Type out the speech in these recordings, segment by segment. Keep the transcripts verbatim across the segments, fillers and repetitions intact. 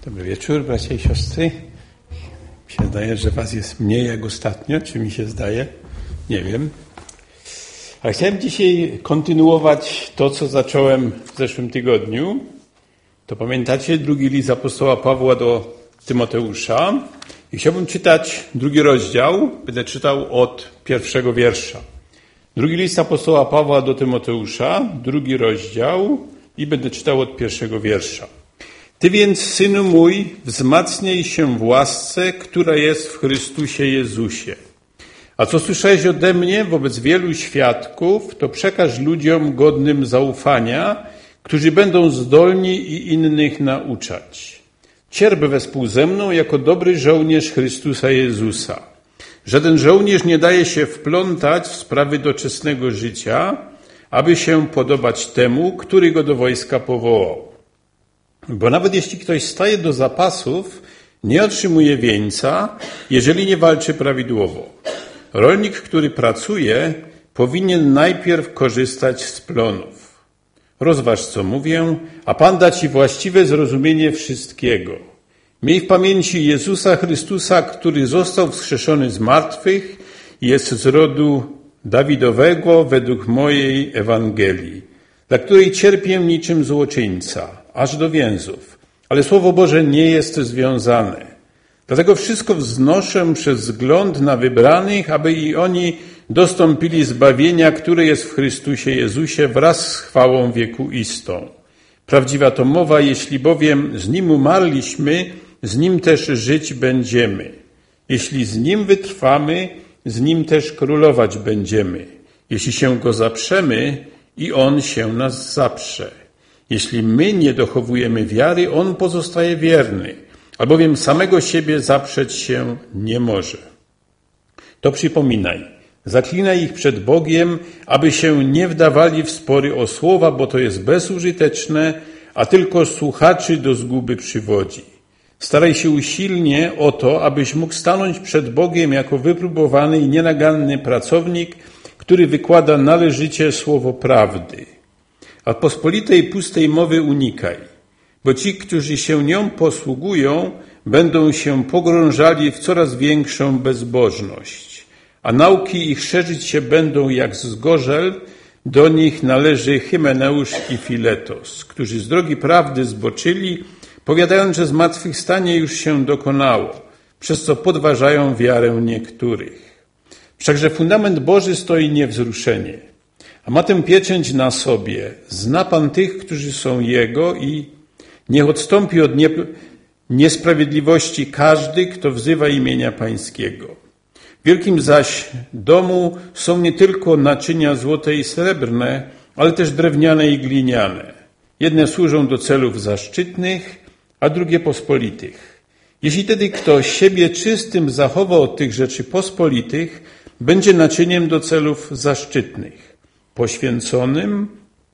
Dobry wieczór, bracia i siostry. Mi się zdaje, że was jest mniej jak ostatnio. Czy mi się zdaje? Nie wiem. Ale chciałem dzisiaj kontynuować to, co zacząłem w zeszłym tygodniu. To pamiętacie drugi list apostoła Pawła do Tymoteusza. I chciałbym czytać drugi rozdział. Będę czytał od pierwszego wiersza. Drugi list apostoła Pawła do Tymoteusza, drugi rozdział i będę czytał od pierwszego wiersza. Ty więc, synu mój, wzmacniaj się w łasce, która jest w Chrystusie Jezusie. A co słyszałeś ode mnie wobec wielu świadków, to przekaż ludziom godnym zaufania, którzy będą zdolni i innych nauczać. Cierp wespół ze mną jako dobry żołnierz Chrystusa Jezusa. Żaden żołnierz nie daje się wplątać w sprawy doczesnego życia, aby się podobać temu, który go do wojska powołał. Bo nawet jeśli ktoś staje do zapasów, nie otrzymuje wieńca, jeżeli nie walczy prawidłowo. Rolnik, który pracuje, powinien najpierw korzystać z plonów. Rozważ, co mówię, a Pan da ci właściwe zrozumienie wszystkiego. Miej w pamięci Jezusa Chrystusa, który został wskrzeszony z martwych i jest z rodu Dawidowego według mojej Ewangelii, dla której cierpię niczym złoczyńca, aż do więzów. Ale Słowo Boże nie jest związane. Dlatego wszystko wznoszę przez wzgląd na wybranych, aby i oni dostąpili zbawienia, które jest w Chrystusie Jezusie wraz z chwałą wiekuistą. Prawdziwa to mowa, jeśli bowiem z Nim umarliśmy, z Nim też żyć będziemy. Jeśli z Nim wytrwamy, z Nim też królować będziemy. Jeśli się Go zaprzemy, i On się nas zaprze. Jeśli my nie dochowujemy wiary, On pozostaje wierny, albowiem samego siebie zaprzeć się nie może. To przypominaj, zaklinaj ich przed Bogiem, aby się nie wdawali w spory o słowa, bo to jest bezużyteczne, a tylko słuchaczy do zguby przywodzi. Staraj się usilnie o to, abyś mógł stanąć przed Bogiem jako wypróbowany i nienaganny pracownik, który wykłada należycie słowo prawdy. A pospolitej pustej mowy unikaj, bo ci, którzy się nią posługują, będą się pogrążali w coraz większą bezbożność, a nauki ich szerzyć się będą jak zgorzel. Do nich należy Hymeneusz i Filetos, którzy z drogi prawdy zboczyli, powiadając, że zmartwychwstanie już się dokonało, przez co podważają wiarę niektórych. Wszakże fundament Boży stoi niewzruszenie, a ma tę pieczęć na sobie. Zna Pan tych, którzy są Jego i niech odstąpi od nie, niesprawiedliwości każdy, kto wzywa imienia Pańskiego. W wielkim zaś domu są nie tylko naczynia złote i srebrne, ale też drewniane i gliniane. Jedne służą do celów zaszczytnych, a drugie pospolitych. Jeśli tedy kto siebie czystym zachowa od tych rzeczy pospolitych, będzie naczyniem do celów zaszczytnych, poświęconym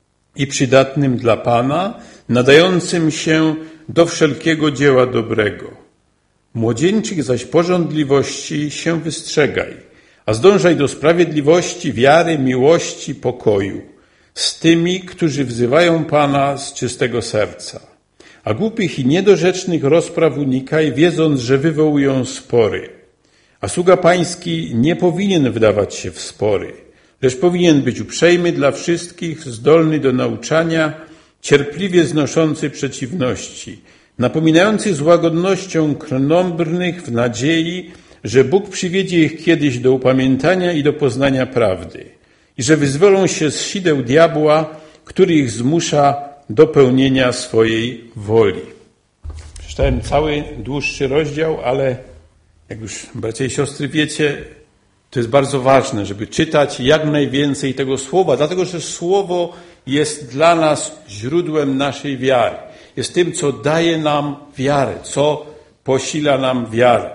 i przydatnym dla Pana, nadającym się do wszelkiego dzieła dobrego. Młodzieńczych zaś pożądliwości się wystrzegaj, a zdążaj do sprawiedliwości, wiary, miłości, pokoju, z tymi, którzy wzywają Pana z czystego serca. A głupich i niedorzecznych rozpraw unikaj, wiedząc, że wywołują spory. A sługa Pański nie powinien wdawać się w spory, lecz powinien być uprzejmy dla wszystkich, zdolny do nauczania, cierpliwie znoszący przeciwności, napominający z łagodnością krnąbrnych w nadziei, że Bóg przywiedzie ich kiedyś do upamiętania i do poznania prawdy i że wyzwolą się z sideł diabła, który ich zmusza do pełnienia swojej woli. Przeczytałem cały dłuższy rozdział, ale jak już bracia i siostry wiecie, to jest bardzo ważne, żeby czytać jak najwięcej tego słowa, dlatego że słowo jest dla nas źródłem naszej wiary. Jest tym, co daje nam wiarę, co posila nam wiarę.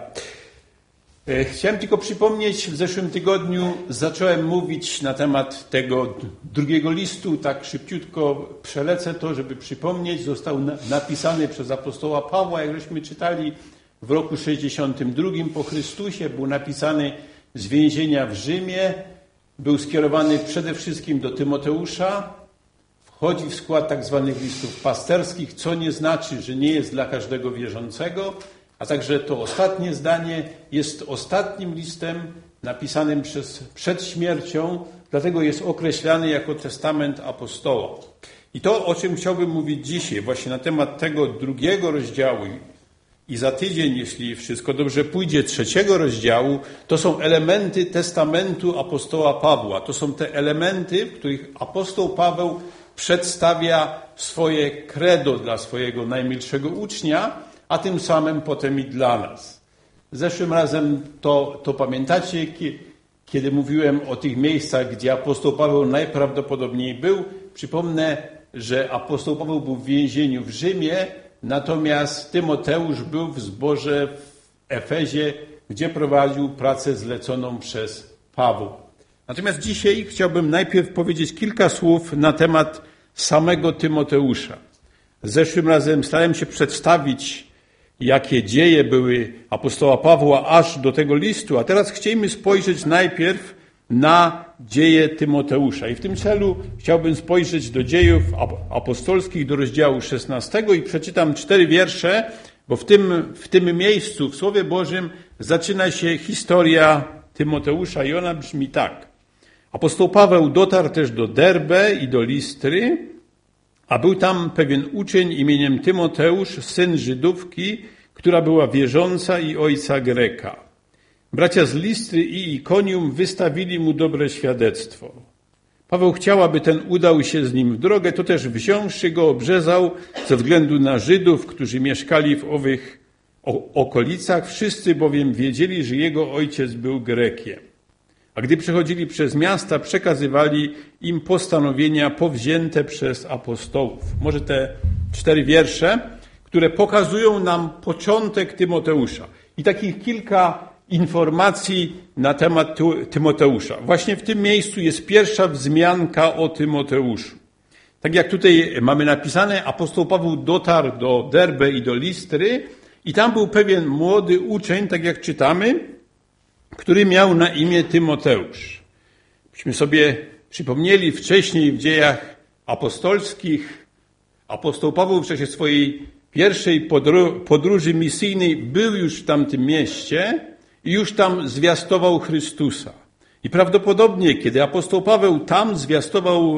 Chciałem tylko przypomnieć, w zeszłym tygodniu zacząłem mówić na temat tego drugiego listu, tak szybciutko przelecę to, żeby przypomnieć. Został napisany przez apostoła Pawła, jak żeśmy czytali, w roku sześćdziesiątym drugim po Chrystusie. Był napisany z więzienia w Rzymie. Był skierowany przede wszystkim do Tymoteusza. wchodzi w skład tak zwanych listów pasterskich, co nie znaczy, że nie jest dla każdego wierzącego, a także to ostatnie zdanie jest ostatnim listem napisanym przez, przed śmiercią, dlatego jest określany jako testament apostoła. I to, o czym chciałbym mówić dzisiaj, właśnie na temat tego drugiego rozdziału i za tydzień, jeśli wszystko dobrze pójdzie, trzeciego rozdziału, to są elementy testamentu apostoła Pawła. To są te elementy, w których apostoł Paweł przedstawia swoje credo dla swojego najmilszego ucznia, a tym samym potem i dla nas. Zeszłym razem to, to pamiętacie, kiedy mówiłem o tych miejscach, gdzie apostoł Paweł najprawdopodobniej był. Przypomnę, że apostoł Paweł był w więzieniu w Rzymie, natomiast Tymoteusz był w zborze w Efezie, gdzie prowadził pracę zleconą przez Pawła. Natomiast dzisiaj chciałbym najpierw powiedzieć kilka słów na temat samego Tymoteusza. Zeszłym razem starałem się przedstawić, jakie dzieje były apostoła Pawła aż do tego listu, a teraz chcielibyśmy spojrzeć najpierw na dzieje Tymoteusza. I w tym celu chciałbym spojrzeć do dziejów apostolskich, do rozdziału szesnastego i przeczytam cztery wiersze, bo w tym, w tym miejscu, w Słowie Bożym zaczyna się historia Tymoteusza i ona brzmi tak. Apostoł Paweł dotarł też do Derbe i do Listry, a był tam pewien uczeń imieniem Tymoteusz, syn Żydówki, która była wierząca i ojca Greka. Bracia z Listry i Ikonium wystawili mu dobre świadectwo. Paweł chciał, aby ten udał się z nim w drogę, to też wziąwszy go obrzezał ze względu na Żydów, którzy mieszkali w owych okolicach. Wszyscy bowiem wiedzieli, że jego ojciec był Grekiem. A gdy przechodzili przez miasta, przekazywali im postanowienia powzięte przez apostołów. Może te cztery wiersze, które pokazują nam początek Tymoteusza. I takich kilka informacji na temat Tymoteusza. Właśnie w tym miejscu jest pierwsza wzmianka o Tymoteuszu. Tak jak tutaj mamy napisane, apostoł Paweł dotarł do Derbe i do Listry i tam był pewien młody uczeń, tak jak czytamy, który miał na imię Tymoteusz. Myśmy sobie przypomnieli wcześniej w dziejach apostolskich, apostoł Paweł w czasie swojej pierwszej podróży misyjnej był już w tamtym mieście i już tam zwiastował Chrystusa. I prawdopodobnie, kiedy apostoł Paweł tam zwiastował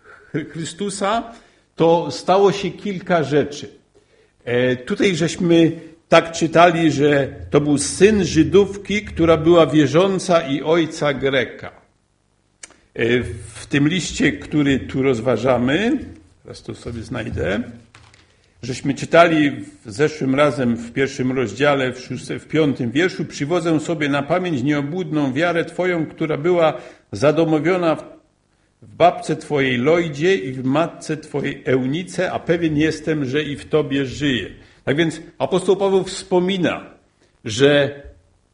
Chrystusa, to stało się kilka rzeczy. E, tutaj żeśmy tak czytali, że to był syn Żydówki, która była wierząca i ojca Greka. E, w tym liście, który tu rozważamy, teraz to sobie znajdę, żeśmy czytali w zeszłym razem w pierwszym rozdziale, w, szóstym, w piątym wierszu, przywodzę sobie na pamięć nieobłudną wiarę Twoją, która była zadomowiona w, w babce Twojej Lojdzie i w matce Twojej Eunice, a pewien jestem, że i w Tobie żyje. Tak więc apostoł Paweł wspomina, że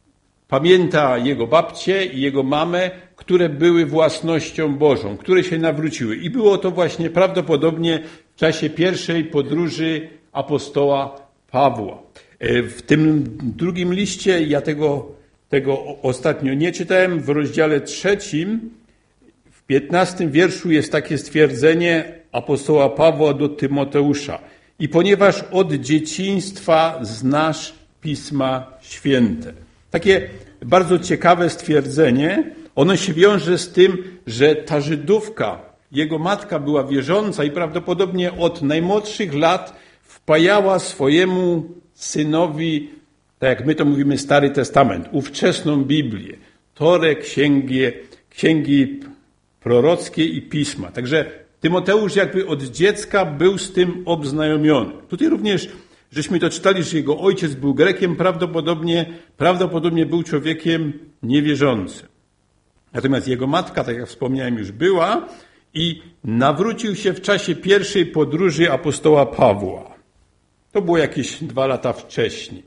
pamięta jego babcię i jego mamę, które były własnością Bożą, które się nawróciły. I było to właśnie prawdopodobnie w czasie pierwszej podróży apostoła Pawła. W tym drugim liście, ja tego, tego ostatnio nie czytałem, w rozdziale trzecim, w piętnastym wierszu jest takie stwierdzenie apostoła Pawła do Tymoteusza. I ponieważ od dzieciństwa znasz Pisma Święte. Takie bardzo ciekawe stwierdzenie. Ono się wiąże z tym, że ta Żydówka, jego matka była wierząca i prawdopodobnie od najmłodszych lat wpajała swojemu synowi, tak jak my to mówimy, Stary Testament, ówczesną Biblię, Torę, księgi, księgi prorockie i pisma. Także Tymoteusz jakby od dziecka był z tym obznajomiony. Tutaj również żeśmy to czytali, że jego ojciec był Grekiem, prawdopodobnie, prawdopodobnie był człowiekiem niewierzącym. Natomiast jego matka, tak jak wspomniałem, już była i nawrócił się w czasie pierwszej podróży apostoła Pawła. To było jakieś dwa lata wcześniej.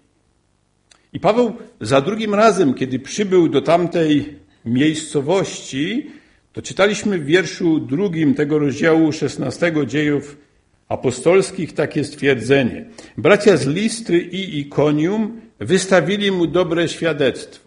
I Paweł za drugim razem, kiedy przybył do tamtej miejscowości, to czytaliśmy w wierszu drugim tego rozdziału szesnastego dziejów apostolskich takie stwierdzenie. Bracia z Listry i Ikonium wystawili mu dobre świadectwo.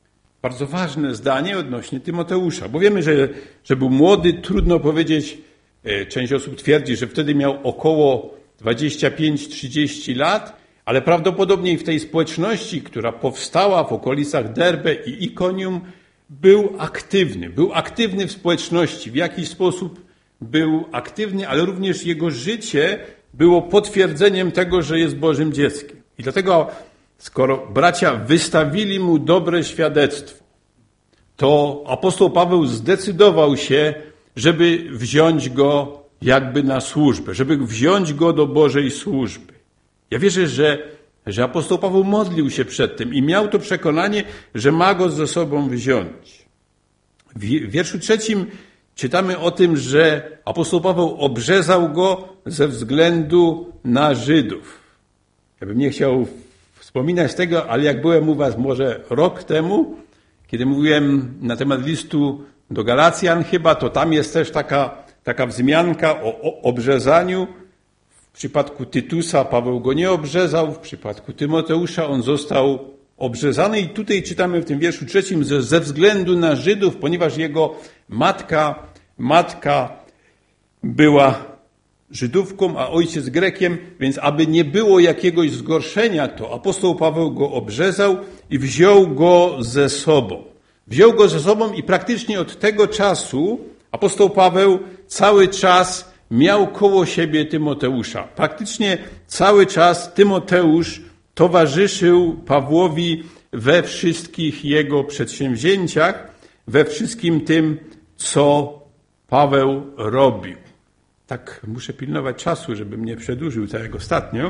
Bardzo ważne zdanie odnośnie Tymoteusza, bo wiemy, że, że był młody, trudno powiedzieć, Część osób twierdzi, że wtedy miał około dwadzieścia pięć trzydzieści lat, ale prawdopodobnie w tej społeczności, która powstała w okolicach Derbe i Ikonium, był aktywny. Był aktywny w społeczności. W jakiś sposób był aktywny, ale również jego życie było potwierdzeniem tego, że jest Bożym dzieckiem. I dlatego, skoro bracia wystawili mu dobre świadectwo, to apostoł Paweł zdecydował się, żeby wziąć go jakby na służbę, żeby wziąć go do Bożej służby. Ja wierzę, że, że apostoł Paweł modlił się przed tym i miał to przekonanie, że ma go ze sobą wziąć. W wierszu trzecim czytamy o tym, że apostoł Paweł obrzezał go ze względu na Żydów. Ja bym nie chciał wspominać tego, ale jak byłem u was może rok temu, kiedy mówiłem na temat listu do Galacjan chyba, to tam jest też taka, taka wzmianka o, o obrzezaniu. W przypadku Tytusa Paweł go nie obrzezał, w przypadku Tymoteusza on został obrzezany i tutaj czytamy w tym wierszu trzecim, że ze względu na Żydów, ponieważ jego matka, matka była Żydówką, a ojciec Grekiem, więc aby nie było jakiegoś zgorszenia, to apostoł Paweł go obrzezał i wziął go ze sobą. Wziął go ze sobą i praktycznie od tego czasu apostoł Paweł cały czas miał koło siebie Tymoteusza. Praktycznie cały czas Tymoteusz towarzyszył Pawłowi we wszystkich jego przedsięwzięciach, we wszystkim tym, co Paweł robił. Tak muszę pilnować czasu, żebym nie przedłużył tak jak ostatnio.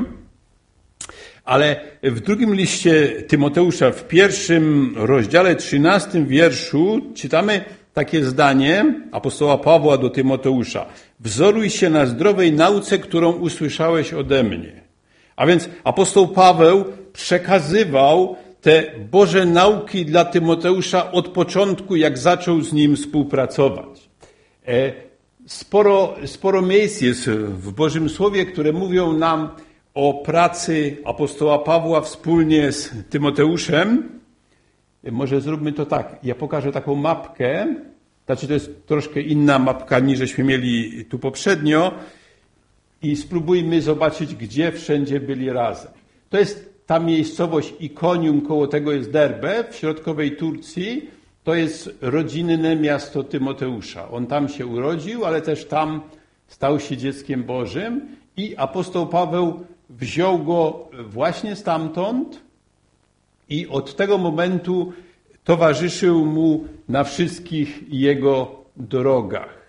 Ale w drugim liście Tymoteusza, w pierwszym rozdziale, trzynastym wierszu, czytamy takie zdanie apostoła Pawła do Tymoteusza. Wzoruj się na zdrowej nauce, którą usłyszałeś ode mnie. A więc apostoł Paweł przekazywał te Boże nauki dla Tymoteusza od początku, jak zaczął z nim współpracować. Sporo, sporo miejsc jest w Bożym Słowie, które mówią nam o pracy apostoła Pawła wspólnie z Tymoteuszem. Może zróbmy to tak. Ja pokażę taką mapkę. Znaczy to jest troszkę inna mapka niż żeśmy mieli tu poprzednio. I spróbujmy zobaczyć, gdzie wszędzie byli razem. To jest ta miejscowość Ikonium, koło tego jest Derbe, w środkowej Turcji. To jest rodzinne miasto Tymoteusza. On tam się urodził, ale też tam stał się dzieckiem Bożym i apostoł Paweł wziął go właśnie stamtąd i od tego momentu towarzyszył mu na wszystkich jego drogach.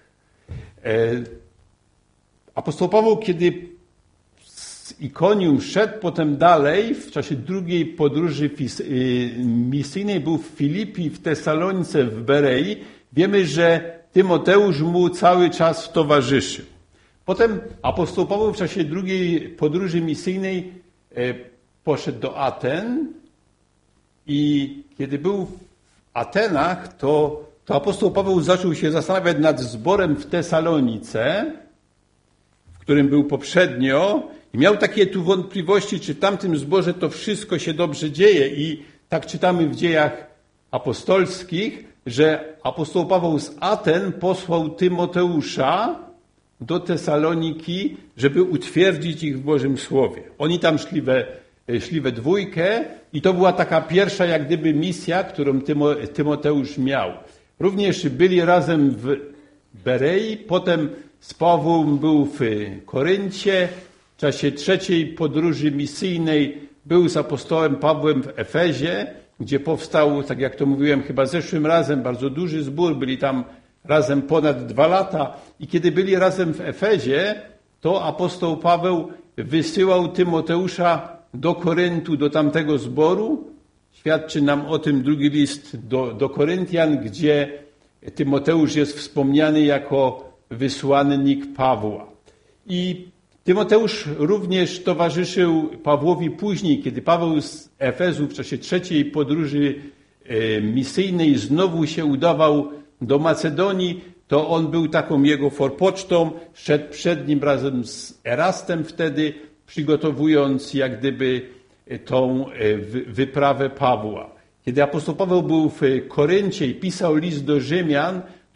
Apostoł Paweł, kiedy z Ikonium szedł potem dalej, w czasie drugiej podróży misyjnej był w Filipi, w Tesalonice, w Berei, wiemy, że Tymoteusz mu cały czas towarzyszył. Potem apostoł Paweł w czasie drugiej podróży misyjnej poszedł do Aten i kiedy był w Atenach, to, to apostoł Paweł zaczął się zastanawiać nad zborem w Tesalonice, w którym był poprzednio i miał takie tu wątpliwości, czy w tamtym zborze to wszystko się dobrze dzieje i tak czytamy w dziejach apostolskich, że apostoł Paweł z Aten posłał Tymoteusza do Tesaloniki, żeby utwierdzić ich w Bożym Słowie. Oni tam szli we, szli we dwójkę i to była taka pierwsza jak gdyby misja, którą Tymo, Tymoteusz miał. Również byli razem w Berei, potem z Pawłem był w Koryncie, w czasie trzeciej podróży misyjnej był z apostołem Pawłem w Efezie, gdzie powstał, tak jak to mówiłem chyba zeszłym razem, bardzo duży zbór, byli tam razem ponad dwa lata i kiedy byli razem w Efezie, to apostoł Paweł wysyłał Tymoteusza do Koryntu, do tamtego zboru. Świadczy nam o tym drugi list do, do Koryntian, gdzie Tymoteusz jest wspomniany jako wysłannik Pawła. I Tymoteusz również towarzyszył Pawłowi później, kiedy Paweł z Efezu w czasie trzeciej podróży misyjnej znowu się udawał do Macedonii, to on był taką jego forpocztą, szedł przed nim razem z Erastem wtedy, przygotowując jak gdyby tą wyprawę Pawła. Kiedy apostoł Paweł był w Koryncie i pisał list do Rzymian,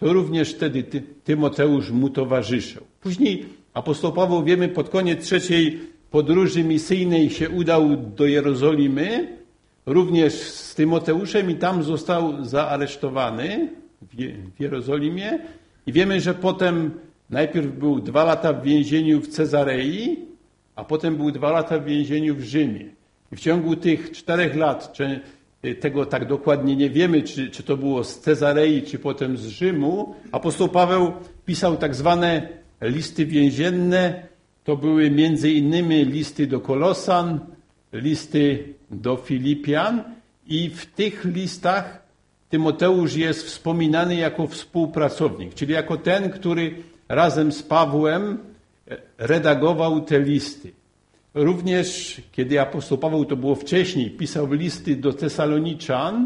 to również wtedy Ty, Tymoteusz mu towarzyszył. Później apostoł Paweł, wiemy, pod koniec trzeciej podróży misyjnej się udał do Jerozolimy, również z Tymoteuszem i tam został zaaresztowany w Jerozolimie. I wiemy, że potem najpierw był dwa lata w więzieniu w Cezarei, a potem był dwa lata w więzieniu w Rzymie. I w ciągu tych czterech lat, czy tego tak dokładnie nie wiemy, czy, czy to było z Cezarei, czy potem z Rzymu, apostoł Paweł pisał tak zwane listy więzienne. To były między innymi listy do Kolosan, listy do Filipian i w tych listach Tymoteusz jest wspominany jako współpracownik, czyli jako ten, który razem z Pawłem redagował te listy. Również kiedy apostoł Paweł, to było wcześniej, pisał listy do Tesaloniczan,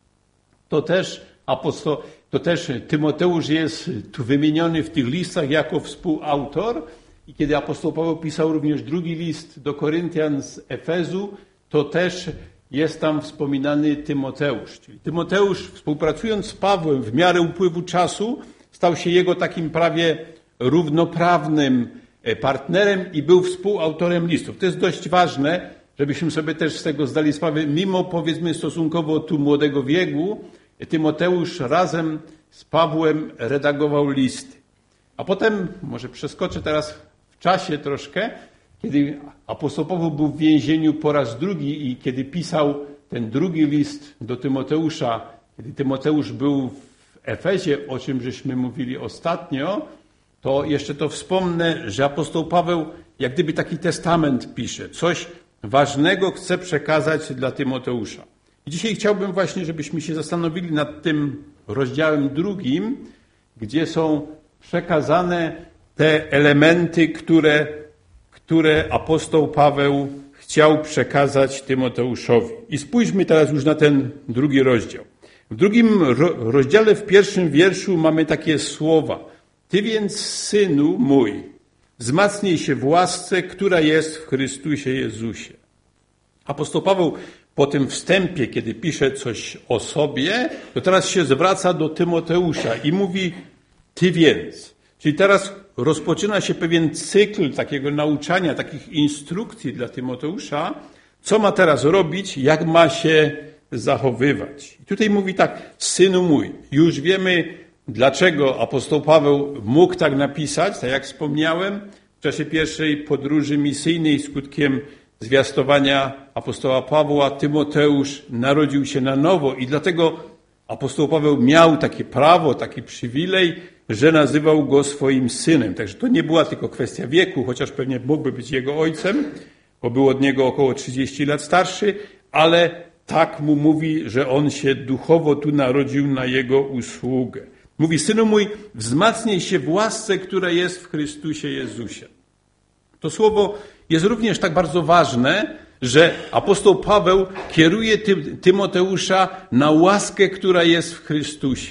to też, apostoł, to też Tymoteusz jest tu wymieniony w tych listach jako współautor. I kiedy apostoł Paweł pisał również drugi list do Koryntian z Efezu, to też jest tam wspominany Tymoteusz. Czyli Tymoteusz, współpracując z Pawłem w miarę upływu czasu, stał się jego takim prawie równoprawnym partnerem i był współautorem listów. To jest dość ważne, żebyśmy sobie też z tego zdali sprawę. Mimo, powiedzmy, stosunkowo tu młodego wieku, Tymoteusz razem z Pawłem redagował listy. A potem, może przeskoczę teraz w czasie troszkę, kiedy apostoł Paweł był w więzieniu po raz drugi i kiedy pisał ten drugi list do Tymoteusza, kiedy Tymoteusz był w Efezie, o czym żeśmy mówili ostatnio, to jeszcze to wspomnę, że apostoł Paweł jak gdyby taki testament pisze. Coś ważnego chce przekazać dla Tymoteusza. I dzisiaj chciałbym właśnie, żebyśmy się zastanowili nad tym rozdziałem drugim, gdzie są przekazane te elementy, które, które apostoł Paweł chciał przekazać Tymoteuszowi. I spójrzmy teraz już na ten drugi rozdział. W drugim ro- rozdziale, w pierwszym wierszu mamy takie słowa. Ty więc, synu mój, wzmacnij się w łasce, która jest w Chrystusie Jezusie. Apostoł Paweł po tym wstępie, kiedy pisze coś o sobie, to teraz się zwraca do Tymoteusza i mówi ty więc. Czyli teraz rozpoczyna się pewien cykl takiego nauczania, takich instrukcji dla Tymoteusza, co ma teraz robić, jak ma się zachowywać. I tutaj mówi tak, synu mój, już wiemy, dlaczego apostoł Paweł mógł tak napisać, tak jak wspomniałem, w czasie pierwszej podróży misyjnej skutkiem zwiastowania apostoła Pawła, Tymoteusz narodził się na nowo i dlatego apostoł Paweł miał takie prawo, taki przywilej, że nazywał go swoim synem. Także to nie była tylko kwestia wieku, chociaż pewnie mógłby być jego ojcem, bo był od niego około trzydzieści lat starszy, ale tak mu mówi, że on się duchowo tu narodził na jego usługę. Mówi, synu mój, wzmacnij się w łasce, która jest w Chrystusie Jezusie. To słowo jest również tak bardzo ważne, że apostoł Paweł kieruje Tymoteusza na łaskę, która jest w Chrystusie.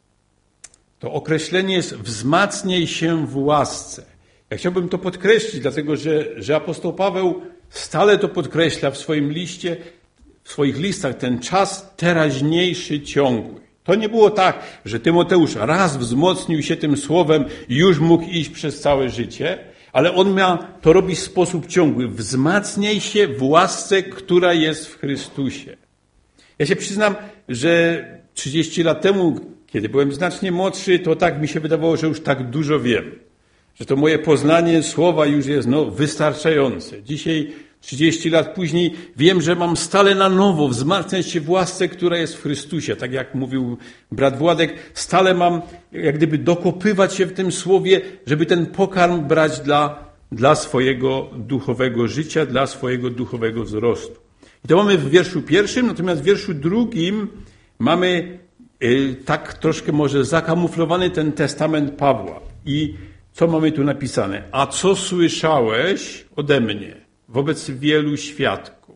To określenie jest wzmacnij się w łasce. Ja chciałbym to podkreślić, dlatego że, że apostoł Paweł stale to podkreśla w swoim liście, w swoich listach, ten czas teraźniejszy, ciągły. To nie było tak, że Tymoteusz raz wzmocnił się tym słowem i już mógł iść przez całe życie, ale on miał to robić w sposób ciągły. Wzmacniaj się w łasce, która jest w Chrystusie. Ja się przyznam, że trzydzieści lat temu, kiedy byłem znacznie młodszy, to tak mi się wydawało, że już tak dużo wiem. Że to moje poznanie słowa już jest no, wystarczające. Dzisiaj, trzydzieści lat później, wiem, że mam stale na nowo wzmacniać się w łasce, która jest w Chrystusie. Tak jak mówił brat Władek, stale mam jak gdyby dokopywać się w tym słowie, żeby ten pokarm brać dla, dla swojego duchowego życia, dla swojego duchowego wzrostu. I to mamy w wierszu pierwszym, natomiast w wierszu drugim mamy yy, tak troszkę może zakamuflowany ten testament Pawła. I co mamy tu napisane? A co słyszałeś ode mnie wobec wielu świadków?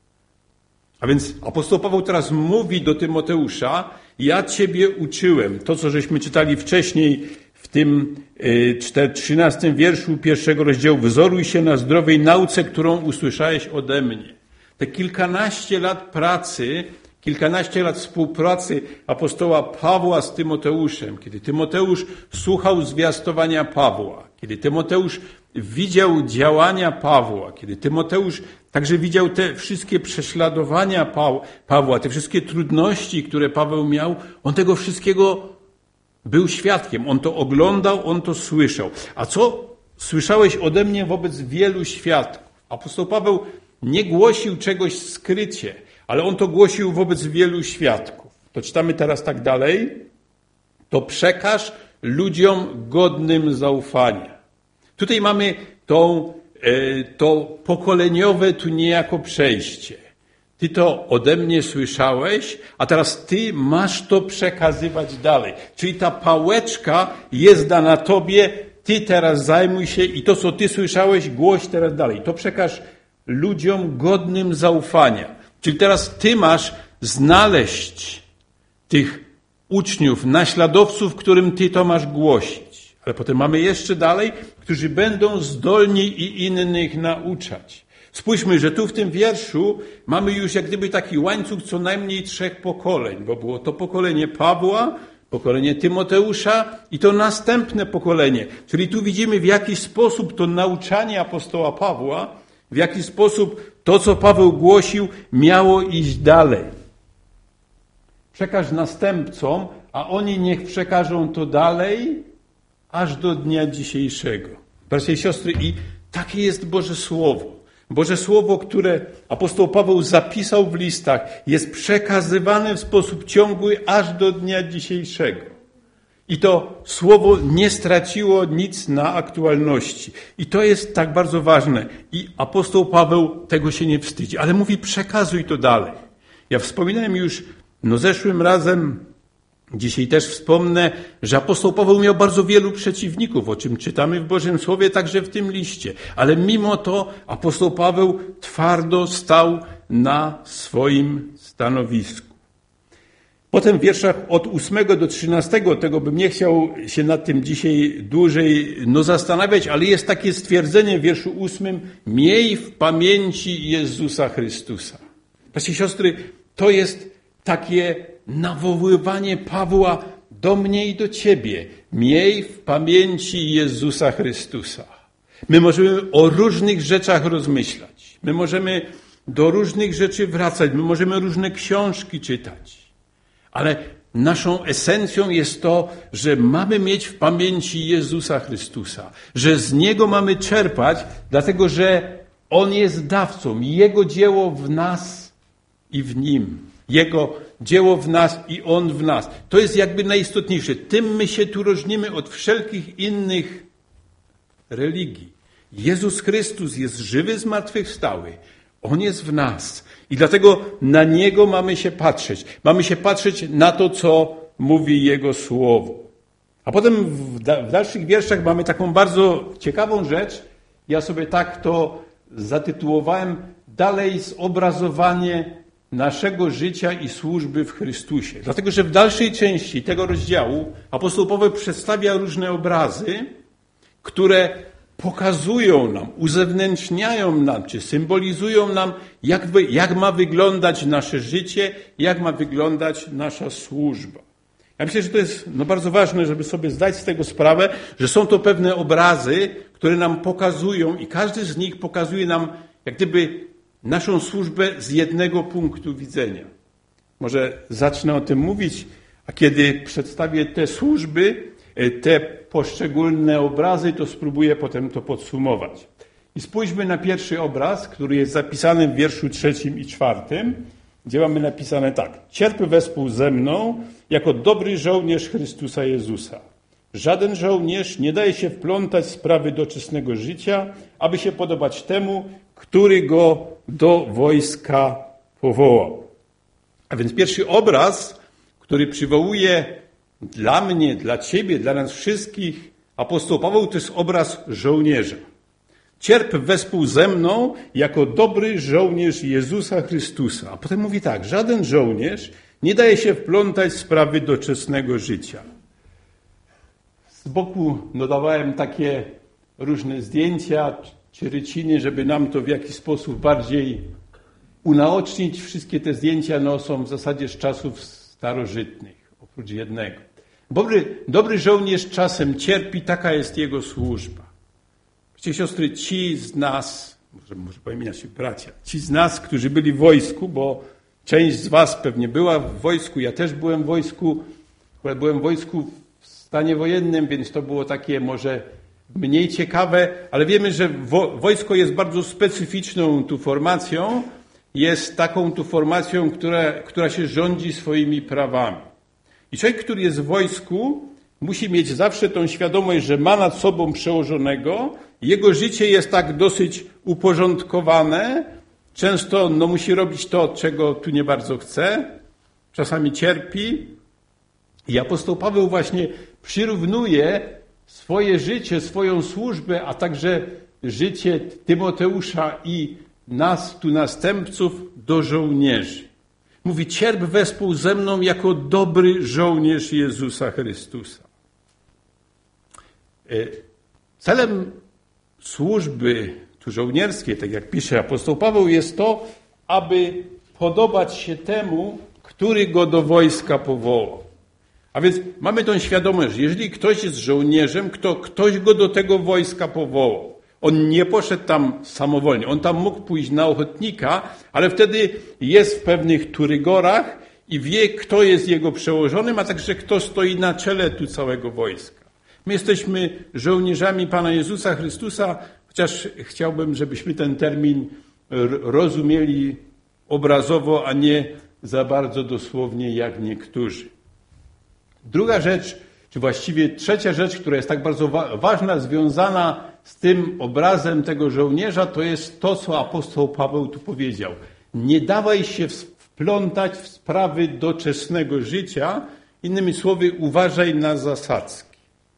A więc apostoł Paweł teraz mówi do Tymoteusza, ja ciebie uczyłem. To, co żeśmy czytali wcześniej w tym trzynastym wierszu pierwszego rozdziału. Wzoruj się na zdrowej nauce, którą usłyszałeś ode mnie. Te kilkanaście lat pracy Kilkanaście lat współpracy apostoła Pawła z Tymoteuszem, kiedy Tymoteusz słuchał zwiastowania Pawła, kiedy Tymoteusz widział działania Pawła, kiedy Tymoteusz także widział te wszystkie prześladowania Pawła, te wszystkie trudności, które Paweł miał, on tego wszystkiego był świadkiem. On to oglądał, on to słyszał. A co słyszałeś ode mnie wobec wielu świadków? Apostoł Paweł nie głosił czegoś skrycie, ale on to głosił wobec wielu świadków. To czytamy teraz tak dalej. To przekaż ludziom godnym zaufania. Tutaj mamy tą, to pokoleniowe tu niejako przejście. Ty to ode mnie słyszałeś, a teraz ty masz to przekazywać dalej. Czyli ta pałeczka jest dana tobie, ty teraz zajmuj się i to, co ty słyszałeś, głoś teraz dalej. To przekaż ludziom godnym zaufania. Czyli teraz ty masz znaleźć tych uczniów, naśladowców, którym ty to masz głosić. Ale potem mamy jeszcze dalej, którzy będą zdolni i innych nauczać. Spójrzmy, że tu w tym wierszu mamy już jak gdyby taki łańcuch co najmniej trzech pokoleń, bo było to pokolenie Pawła, pokolenie Tymoteusza i to następne pokolenie. Czyli tu widzimy, w jaki sposób to nauczanie apostoła Pawła, w jaki sposób to, co Paweł głosił, miało iść dalej. Przekaż następcom, a oni niech przekażą to dalej, aż do dnia dzisiejszego. Bracia i siostry, i takie jest Boże Słowo. Boże Słowo, które apostoł Paweł zapisał w listach, jest przekazywane w sposób ciągły aż do dnia dzisiejszego. I to Słowo nie straciło nic na aktualności. I to jest tak bardzo ważne. I apostoł Paweł tego się nie wstydzi, ale mówi przekazuj to dalej. Ja wspominałem już no zeszłym razem, dzisiaj też wspomnę, że apostoł Paweł miał bardzo wielu przeciwników, o czym czytamy w Bożym Słowie, także w tym liście. Ale mimo to apostoł Paweł twardo stał na swoim stanowisku. Potem w wierszach od ósmego do trzynastego, tego bym nie chciał się nad tym dzisiaj dłużej no, zastanawiać, ale jest takie stwierdzenie w wierszu ósmym: miej w pamięci Jezusa Chrystusa. Bracia i siostry, to jest takie nawoływanie Pawła do mnie i do ciebie. Miej w pamięci Jezusa Chrystusa. My możemy o różnych rzeczach rozmyślać. My możemy do różnych rzeczy wracać. My możemy różne książki czytać. Ale naszą esencją jest to, że mamy mieć w pamięci Jezusa Chrystusa. Że z Niego mamy czerpać, dlatego że On jest dawcą. Jego dzieło w nas i w Nim. Jego dzieło w nas i On w nas. To jest jakby najistotniejsze. Tym my się tu różnimy od wszelkich innych religii. Jezus Chrystus jest żywy, zmartwychwstały. On jest w nas. I dlatego na Niego mamy się patrzeć. Mamy się patrzeć na to, co mówi Jego Słowo. A potem w dalszych wierszach mamy taką bardzo ciekawą rzecz. Ja sobie tak to zatytułowałem: dalej zobrazowanie naszego życia i służby w Chrystusie. Dlatego, że w dalszej części tego rozdziału apostoł Paweł przedstawia różne obrazy, które pokazują nam, uzewnętrzniają nam, czy symbolizują nam, jak, wy, jak ma wyglądać nasze życie, jak ma wyglądać nasza służba. Ja myślę, że to jest no, bardzo ważne, żeby sobie zdać z tego sprawę, że są to pewne obrazy, które nam pokazują i każdy z nich pokazuje nam jak gdyby naszą służbę z jednego punktu widzenia. Może zacznę o tym mówić, a kiedy przedstawię te służby, te poszczególne obrazy, to spróbuję potem to podsumować. I spójrzmy na pierwszy obraz, który jest zapisany w wierszu trzecim i czwartym, gdzie mamy napisane tak: cierp wespół ze mną jako dobry żołnierz Chrystusa Jezusa. Żaden żołnierz nie daje się wplątać w sprawy doczesnego życia, aby się podobać temu, który go do wojska powołał. A więc pierwszy obraz, który przywołuje dla mnie, dla ciebie, dla nas wszystkich apostoł Paweł, to jest obraz żołnierza. Cierp wespół ze mną jako dobry żołnierz Jezusa Chrystusa. A potem mówi tak: żaden żołnierz nie daje się wplątać w sprawy doczesnego życia. Z boku dodawałem takie różne zdjęcia czy ryciny, żeby nam to w jakiś sposób bardziej unaocznić wszystkie te zdjęcia, no są w zasadzie z czasów starożytnych, oprócz jednego. Dobry, dobry żołnierz czasem cierpi, taka jest jego służba. Wiecie, siostry, ci z nas, może, może powiem inaczej, bracia, ci z nas, którzy byli w wojsku, bo część z was pewnie była w wojsku, ja też byłem w wojsku, byłem w wojsku w stanie wojennym, więc to było takie może mniej ciekawe, ale wiemy, że wo, wojsko jest bardzo specyficzną tu formacją, jest taką tu formacją, która, która się rządzi swoimi prawami. I człowiek, który jest w wojsku, musi mieć zawsze tą świadomość, że ma nad sobą przełożonego. Jego życie jest tak dosyć uporządkowane. Często no, musi robić to, czego tu nie bardzo chce. Czasami cierpi. I apostoł Paweł właśnie przyrównuje swoje życie, swoją służbę, a także życie Tymoteusza i nas, tu następców, do żołnierzy. Mówi, cierp wespół ze mną jako dobry żołnierz Jezusa Chrystusa. Celem służby tu żołnierskiej, tak jak pisze apostoł Paweł, jest to, aby podobać się temu, który go do wojska powołał. A więc mamy tą świadomość, że jeżeli ktoś jest żołnierzem, to ktoś go do tego wojska powołał. On nie poszedł tam samowolnie. On tam mógł pójść na ochotnika, ale wtedy jest w pewnych tu rygorach i wie, kto jest jego przełożonym, a także kto stoi na czele tu całego wojska. My jesteśmy żołnierzami Pana Jezusa Chrystusa, chociaż chciałbym, żebyśmy ten termin rozumieli obrazowo, a nie za bardzo dosłownie jak niektórzy. Druga rzecz, czy właściwie trzecia rzecz, która jest tak bardzo wa- ważna, związana z tym obrazem tego żołnierza, to jest to, co apostoł Paweł tu powiedział. Nie dawaj się wplątać w sprawy doczesnego życia. Innymi słowy, uważaj na zasadzki.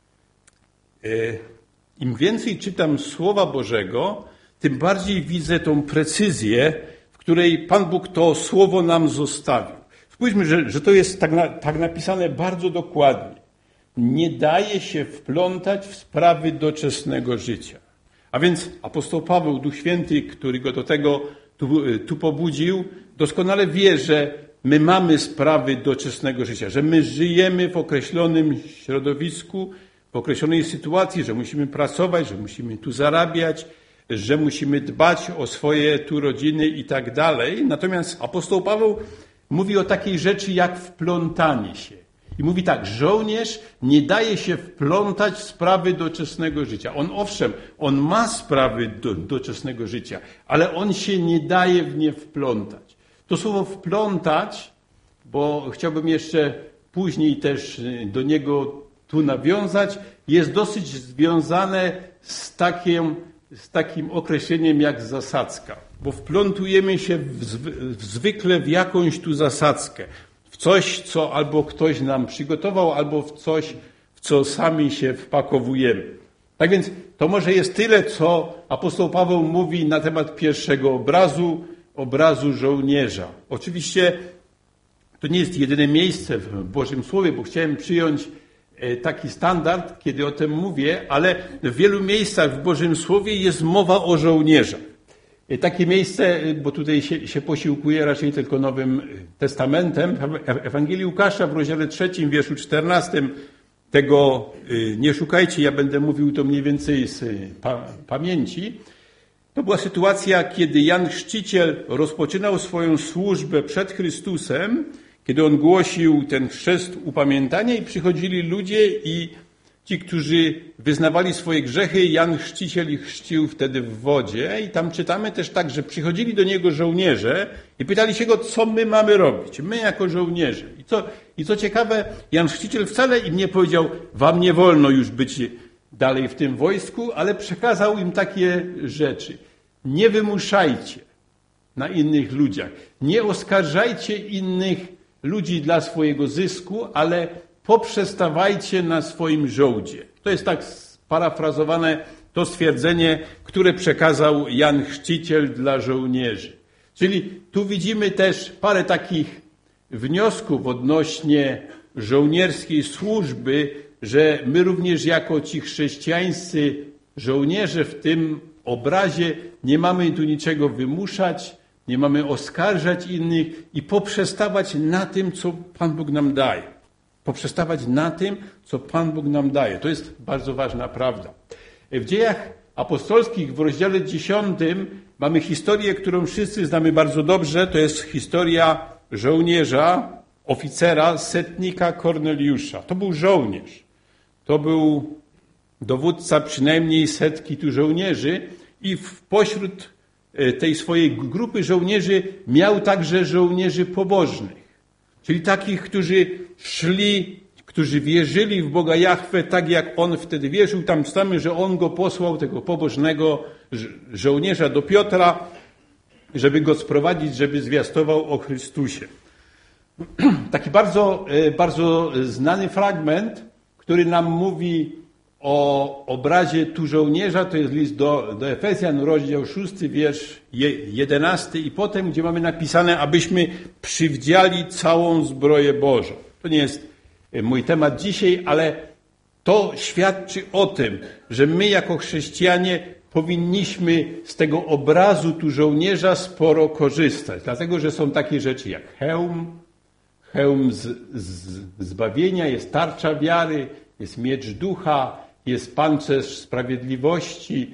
Im więcej czytam Słowa Bożego, tym bardziej widzę tą precyzję, w której Pan Bóg to Słowo nam zostawił. Spójrzmy, że, że to jest tak, na, tak napisane bardzo dokładnie. Nie daje się wplątać w sprawy doczesnego życia. A więc apostoł Paweł, Duch Święty, który go do tego tu, tu pobudził, doskonale wie, że my mamy sprawy doczesnego życia, że my żyjemy w określonym środowisku, w określonej sytuacji, że musimy pracować, że musimy tu zarabiać, że musimy dbać o swoje tu rodziny i tak dalej. Natomiast apostoł Paweł mówi o takiej rzeczy jak wplątanie się. I mówi tak, żołnierz nie daje się wplątać w sprawy doczesnego życia. On owszem, on ma sprawy do, doczesnego życia, ale on się nie daje w nie wplątać. To słowo wplątać, bo chciałbym jeszcze później też do niego tu nawiązać, jest dosyć związane z takim, z takim określeniem jak zasadzka. Bo wplątujemy się w, w, zwykle w jakąś tu zasadzkę. W coś, co albo ktoś nam przygotował, albo w coś, w co sami się wpakowujemy. Tak więc to może jest tyle, co apostoł Paweł mówi na temat pierwszego obrazu, obrazu żołnierza. Oczywiście to nie jest jedyne miejsce w Bożym Słowie, bo chciałem przyjąć taki standard, kiedy o tym mówię, ale w wielu miejscach w Bożym Słowie jest mowa o żołnierzach. Takie miejsce, bo tutaj się, się posiłkuję raczej tylko Nowym Testamentem, w Ewangelii Łukasza w rozdziale trzecim, wierszu czternastym, tego nie szukajcie, ja będę mówił to mniej więcej z pa- pamięci. To była sytuacja, kiedy Jan Chrzciciel rozpoczynał swoją służbę przed Chrystusem, kiedy on głosił ten chrzest upamiętania i przychodzili ludzie i ci, którzy wyznawali swoje grzechy, Jan Chrzciciel ich chrzcił wtedy w wodzie i tam czytamy też tak, że przychodzili do niego żołnierze i pytali się go, co my mamy robić, my jako żołnierze. I co, i co ciekawe, Jan Chrzciciel wcale im nie powiedział, wam nie wolno już być dalej w tym wojsku, ale przekazał im takie rzeczy. Nie wymuszajcie na innych ludziach, nie oskarżajcie innych ludzi dla swojego zysku, ale poprzestawajcie na swoim żołdzie. To jest tak sparafrazowane to stwierdzenie, które przekazał Jan Chrzciciel dla żołnierzy. Czyli tu widzimy też parę takich wniosków odnośnie żołnierskiej służby, że my również jako ci chrześcijańscy żołnierze w tym obrazie nie mamy tu niczego wymuszać, nie mamy oskarżać innych i poprzestawać na tym, co Pan Bóg nam daje. Poprzestawać na tym, co Pan Bóg nam daje. To jest bardzo ważna prawda. W Dziejach Apostolskich w rozdziale dziesiątym mamy historię, którą wszyscy znamy bardzo dobrze. To jest historia żołnierza, oficera, setnika Korneliusza. To był żołnierz. To był dowódca przynajmniej setki tu żołnierzy i w pośród tej swojej grupy żołnierzy miał także żołnierzy pobożnych. Czyli takich, którzy szli, którzy wierzyli w Boga Jahwe tak, jak on wtedy wierzył. Tam czytamy, że on go posłał, tego pobożnego żołnierza do Piotra, żeby go sprowadzić, żeby zwiastował o Chrystusie. Taki bardzo, bardzo znany fragment, który nam mówi o obrazie tu żołnierza, to jest list do, do Efezjan, rozdział szósty, wiersz jedenasty i potem, gdzie mamy napisane, abyśmy przywdziali całą zbroję Bożą. To nie jest mój temat dzisiaj, ale to świadczy o tym, że my jako chrześcijanie powinniśmy z tego obrazu tu żołnierza sporo korzystać, dlatego że są takie rzeczy jak hełm, hełm z, z, zbawienia, jest tarcza wiary, jest miecz ducha, jest pancerz sprawiedliwości,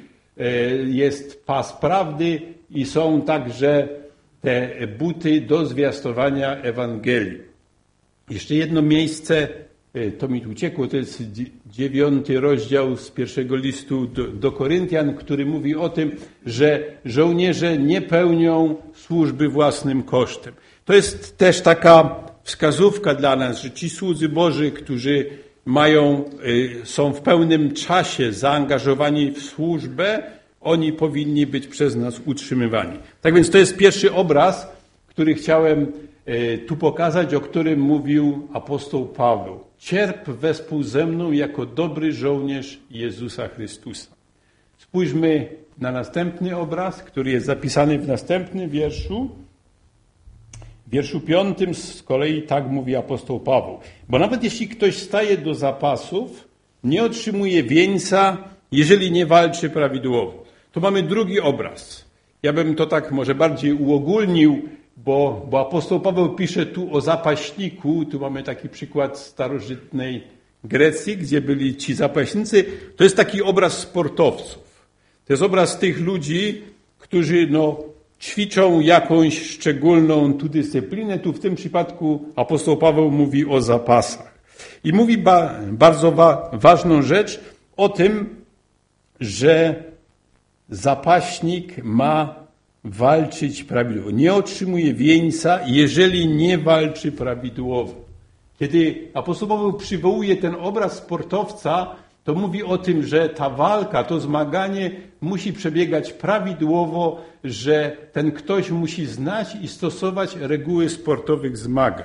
jest pas prawdy i są także te buty do zwiastowania Ewangelii. Jeszcze jedno miejsce, to mi tu uciekło, to jest dziewiąty rozdział z pierwszego listu do, do Koryntian, który mówi o tym, że żołnierze nie pełnią służby własnym kosztem. To jest też taka wskazówka dla nas, że ci słudzy Boży, którzy mają, są w pełnym czasie zaangażowani w służbę, oni powinni być przez nas utrzymywani. Tak więc to jest pierwszy obraz, który chciałem tu pokazać, o którym mówił apostoł Paweł. Cierp wespół ze mną jako dobry żołnierz Jezusa Chrystusa. Spójrzmy na następny obraz, który jest zapisany w następnym wierszu. W wierszu piątym z kolei tak mówi apostoł Paweł. Bo nawet jeśli ktoś staje do zapasów, nie otrzymuje wieńca, jeżeli nie walczy prawidłowo. Tu mamy drugi obraz. Ja bym to tak może bardziej uogólnił, bo, bo apostoł Paweł pisze tu o zapaśniku. Tu mamy taki przykład starożytnej Grecji, gdzie byli ci zapaśnicy. To jest taki obraz sportowców. To jest obraz tych ludzi, którzy no, ćwiczą jakąś szczególną tu dyscyplinę. Tu w tym przypadku apostoł Paweł mówi o zapasach. I mówi ba, bardzo wa, ważną rzecz o tym, że zapaśnik ma walczyć prawidłowo. Nie otrzymuje wieńca, jeżeli nie walczy prawidłowo. Kiedy apostoł Paweł przywołuje ten obraz sportowca, to mówi o tym, że ta walka, to zmaganie musi przebiegać prawidłowo, że ten ktoś musi znać i stosować reguły sportowych zmagań.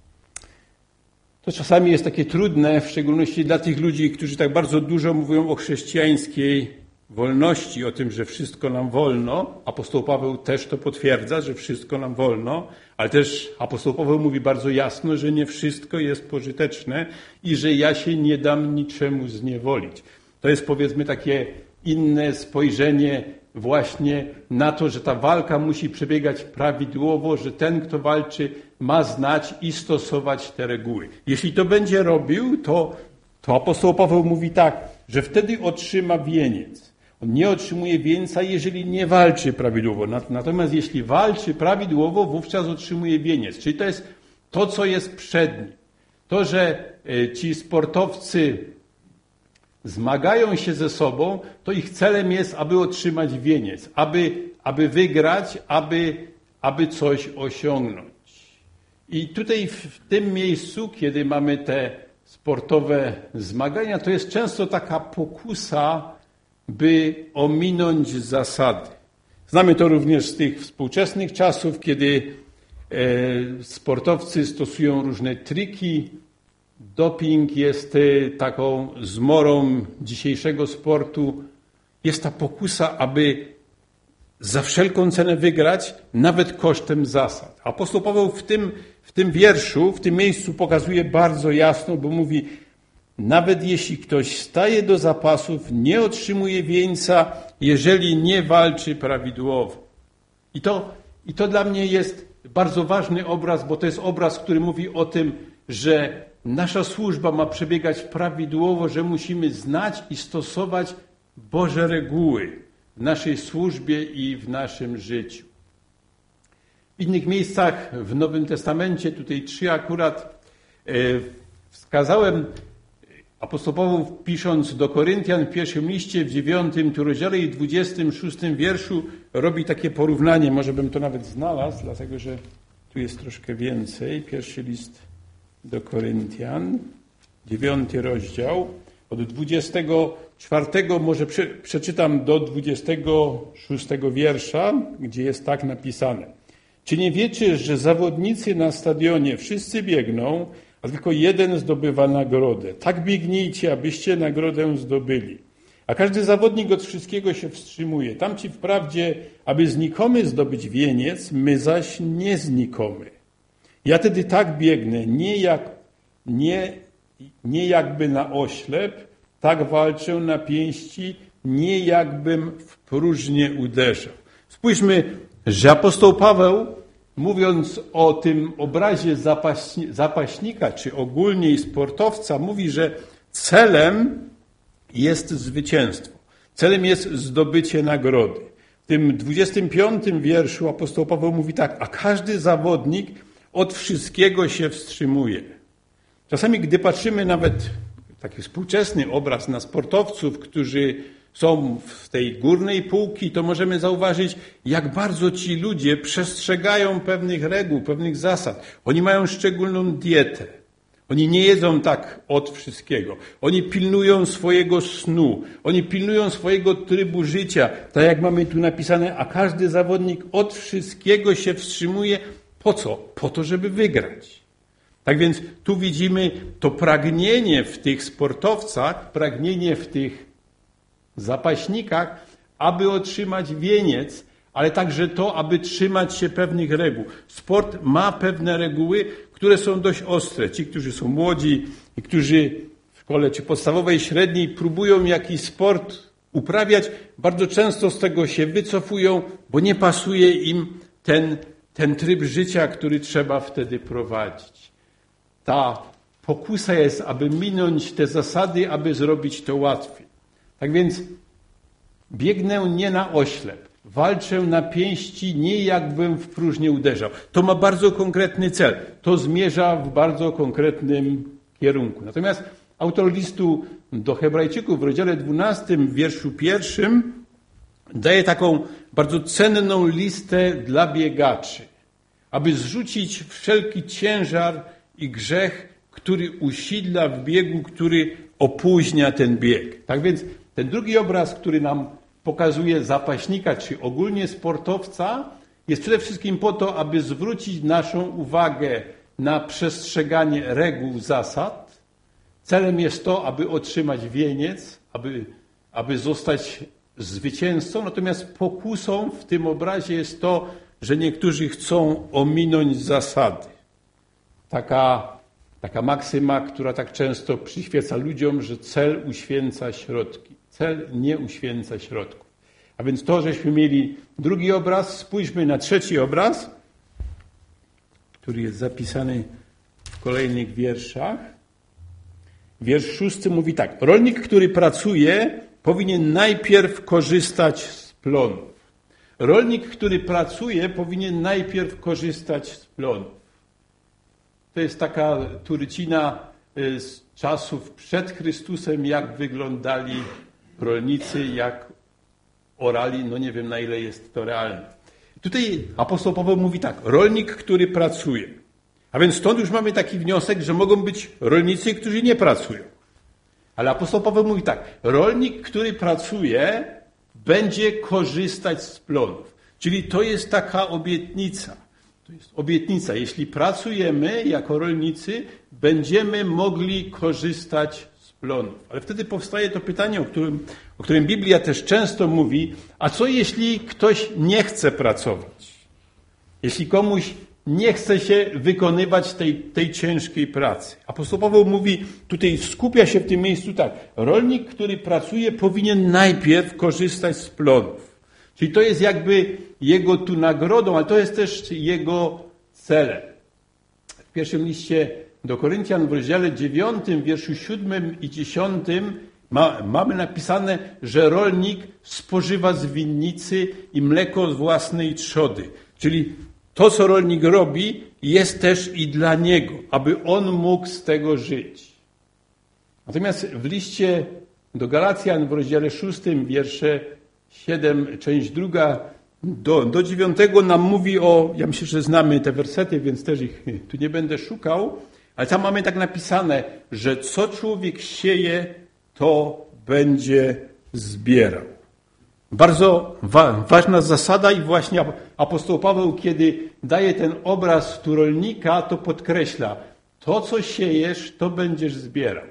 To czasami jest takie trudne, w szczególności dla tych ludzi, którzy tak bardzo dużo mówią o chrześcijańskiej wolności, o tym, że wszystko nam wolno. Apostoł Paweł też to potwierdza, że wszystko nam wolno, ale też apostoł Paweł mówi bardzo jasno, że nie wszystko jest pożyteczne i że ja się nie dam niczemu zniewolić. To jest, powiedzmy, takie inne spojrzenie właśnie na to, że ta walka musi przebiegać prawidłowo, że ten, kto walczy, ma znać i stosować te reguły. Jeśli to będzie robił, to, to apostoł Paweł mówi tak, że wtedy otrzyma wieniec. On nie otrzymuje wieńca, jeżeli nie walczy prawidłowo. Natomiast jeśli walczy prawidłowo, wówczas otrzymuje wieniec. Czyli to jest to, co jest przed nim. To, że ci sportowcy zmagają się ze sobą, to ich celem jest, aby otrzymać wieniec, aby, aby wygrać, aby, aby coś osiągnąć. I tutaj w tym miejscu, kiedy mamy te sportowe zmagania, to jest często taka pokusa, by ominąć zasady. Znamy to również z tych współczesnych czasów, kiedy e, sportowcy stosują różne triki. Doping jest e, taką zmorą dzisiejszego sportu. Jest ta pokusa, aby za wszelką cenę wygrać, nawet kosztem zasad. Apostoł Paweł w tym, w tym wierszu, w tym miejscu pokazuje bardzo jasno, bo mówi: nawet jeśli ktoś staje do zapasów, nie otrzymuje wieńca, jeżeli nie walczy prawidłowo. I to I to dla mnie jest bardzo ważny obraz, bo to jest obraz, który mówi o tym, że nasza służba ma przebiegać prawidłowo, że musimy znać i stosować Boże reguły w naszej służbie i w naszym życiu. W innych miejscach w Nowym Testamencie, tutaj trzy akurat, wskazałem, apostoł Paweł pisząc do Koryntian w pierwszym liście, w dziewiątym tu rozdziale i dwudziestym szóstym wierszu robi takie porównanie, może bym to nawet znalazł, dlatego że tu jest troszkę więcej. Pierwszy list do Koryntian, dziewiąty rozdział, od dwudziestego czwartego może prze, przeczytam do dwudziestego szóstego wiersza, gdzie jest tak napisane. Czy nie wiecie, że zawodnicy na stadionie wszyscy biegną, a tylko jeden zdobywa nagrodę? Tak biegnijcie, abyście nagrodę zdobyli. A każdy zawodnik od wszystkiego się wstrzymuje. Tamci wprawdzie, aby znikomy zdobyć wieniec, my zaś nie znikomy. Ja tedy tak biegnę, nie, jak, nie, nie jakby na oślep, tak walczę na pięści, nie jakbym w próżnię uderzał. Spójrzmy, że apostoł Paweł, mówiąc o tym obrazie zapaśnika, czy ogólnie sportowca, mówi, że celem jest zwycięstwo. Celem jest zdobycie nagrody. W tym dwudziestym piątym wierszu apostoł Paweł mówi tak, a każdy zawodnik od wszystkiego się wstrzymuje. Czasami, gdy patrzymy nawet taki współczesny obraz na sportowców, którzy są w tej górnej półki, to możemy zauważyć, jak bardzo ci ludzie przestrzegają pewnych reguł, pewnych zasad. Oni mają szczególną dietę. Oni nie jedzą tak od wszystkiego. Oni pilnują swojego snu. Oni pilnują swojego trybu życia. Tak jak mamy tu napisane, a każdy zawodnik od wszystkiego się wstrzymuje. Po co? Po to, żeby wygrać. Tak więc tu widzimy to pragnienie w tych sportowcach, pragnienie w tych zapaśnikach, aby otrzymać wieniec, ale także to, aby trzymać się pewnych reguł. Sport ma pewne reguły, które są dość ostre. Ci, którzy są młodzi i którzy w szkole czy podstawowej, średniej próbują jakiś sport uprawiać, bardzo często z tego się wycofują, bo nie pasuje im ten, ten tryb życia, który trzeba wtedy prowadzić. Ta pokusa jest, aby minąć te zasady, aby zrobić to łatwiej. Tak więc biegnę nie na oślep, walczę na pięści, nie jakbym w próżnię uderzał. To ma bardzo konkretny cel, to zmierza w bardzo konkretnym kierunku. Natomiast autor listu do Hebrajczyków w rozdziale dwunastym, w wierszu pierwszym daje taką bardzo cenną listę dla biegaczy, aby zrzucić wszelki ciężar i grzech, który usidla w biegu, który opóźnia ten bieg. Tak więc ten drugi obraz, który nam pokazuje zapaśnika, czy ogólnie sportowca, jest przede wszystkim po to, aby zwrócić naszą uwagę na przestrzeganie reguł, zasad. Celem jest to, aby otrzymać wieniec, aby, aby zostać zwycięzcą. Natomiast pokusą w tym obrazie jest to, że niektórzy chcą ominąć zasady. Taka, taka maksyma, która tak często przyświeca ludziom, że cel uświęca środki. Cel nie uświęca środków. A więc to, żeśmy mieli drugi obraz, spójrzmy na trzeci obraz, który jest zapisany w kolejnych wierszach. Wiersz szósty mówi tak. Rolnik, który pracuje, powinien najpierw korzystać z plonów. Rolnik, który pracuje, powinien najpierw korzystać z plonów. To jest taka turycina z czasów przed Chrystusem, jak wyglądali rolnicy, jak orali, no nie wiem na ile jest to realne. Tutaj apostoł Paweł mówi tak, rolnik, który pracuje. A więc stąd już mamy taki wniosek, że mogą być rolnicy, którzy nie pracują. Ale apostoł Paweł mówi tak, rolnik, który pracuje, będzie korzystać z plonów. Czyli to jest taka obietnica. To jest obietnica. Jeśli pracujemy jako rolnicy, będziemy mogli korzystać z plonów. Ale wtedy powstaje to pytanie, o którym, o którym Biblia też często mówi, a co jeśli ktoś nie chce pracować? Jeśli komuś nie chce się wykonywać tej, tej ciężkiej pracy. Apostoł Paweł mówi, tutaj skupia się w tym miejscu tak, rolnik, który pracuje, powinien najpierw korzystać z plonów. Czyli to jest jakby jego tu nagrodą, ale to jest też jego celem. W pierwszym liście do Koryntian w rozdziale dziewiątym, wierszu siódmym i dziesiątym ma, mamy napisane, że rolnik spożywa z winnicy i mleko z własnej trzody. Czyli to, co rolnik robi, jest też i dla niego, aby on mógł z tego żyć. Natomiast w liście do Galacjan w rozdziale szóstym, wiersze siedem, część druga do, do dziewiątego nam mówi o, ja myślę, że znamy te wersety, więc też ich tu nie będę szukał, ale tam mamy tak napisane, że co człowiek sieje, to będzie zbierał. Bardzo wa- ważna zasada i właśnie apostoł Paweł, kiedy daje ten obraz tu rolnika, to podkreśla, to co siejesz, to będziesz zbierał.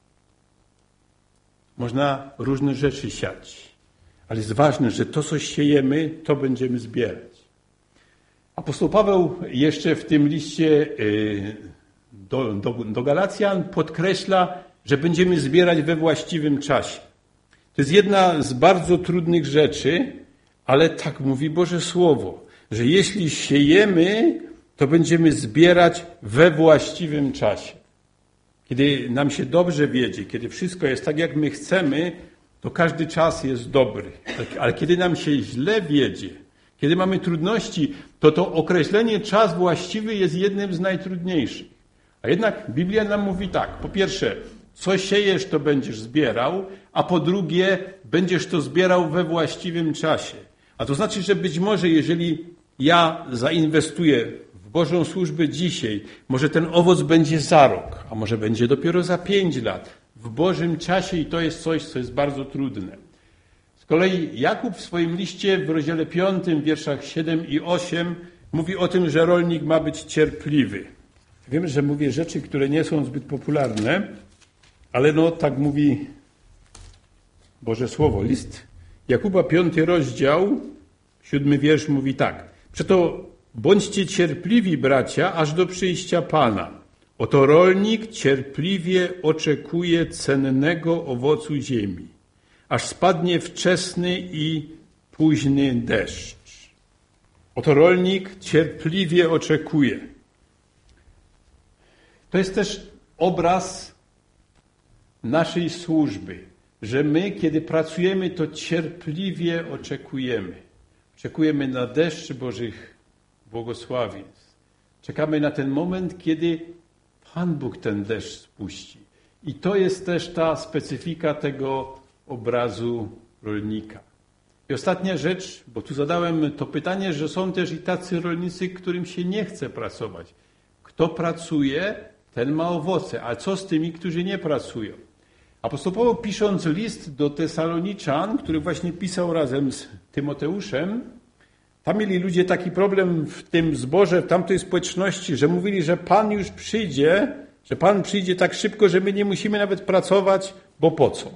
Można różne rzeczy siać, ale jest ważne, że to co siejemy, to będziemy zbierać. Apostoł Paweł jeszcze w tym liście do, do, do Galacjan podkreśla, że będziemy zbierać we właściwym czasie. To jest jedna z bardzo trudnych rzeczy, ale tak mówi Boże Słowo, że jeśli siejemy, to będziemy zbierać we właściwym czasie. Kiedy nam się dobrze wiedzie, kiedy wszystko jest tak, jak my chcemy, to każdy czas jest dobry. Ale kiedy nam się źle wiedzie, kiedy mamy trudności, to to określenie czas właściwy jest jednym z najtrudniejszych. A jednak Biblia nam mówi tak, po pierwsze, co siejesz, to będziesz zbierał, a po drugie, będziesz to zbierał we właściwym czasie. A to znaczy, że być może, jeżeli ja zainwestuję w Bożą służbę dzisiaj, może ten owoc będzie za rok, a może będzie dopiero za pięć lat, w Bożym czasie i to jest coś, co jest bardzo trudne. Z kolei Jakub w swoim liście w rozdziale piątym, wierszach siedem i osiem mówi o tym, że rolnik ma być cierpliwy. Wiem, że mówię rzeczy, które nie są zbyt popularne, ale no tak mówi Boże Słowo. List Jakuba, piąty rozdział, siódmy wiersz mówi tak. Przeto bądźcie cierpliwi, bracia, aż do przyjścia Pana. Oto rolnik cierpliwie oczekuje cennego owocu ziemi, aż spadnie wczesny i późny deszcz. Oto rolnik cierpliwie oczekuje. To jest też obraz naszej służby, że my, kiedy pracujemy, to cierpliwie oczekujemy. Oczekujemy na deszcz Bożych błogosławieństw. Czekamy na ten moment, kiedy Pan Bóg ten deszcz spuści. I to jest też ta specyfika tego obrazu rolnika. I ostatnia rzecz, bo tu zadałem to pytanie, że są też i tacy rolnicy, którym się nie chce pracować. Kto pracuje, ten ma owoce. A co z tymi, którzy nie pracują? Apostoł Paweł, pisząc list do Tesaloniczan, który właśnie pisał razem z Tymoteuszem, tam mieli ludzie taki problem w tym zborze, w tamtej społeczności, że mówili, że Pan już przyjdzie, że Pan przyjdzie tak szybko, że my nie musimy nawet pracować, bo po co?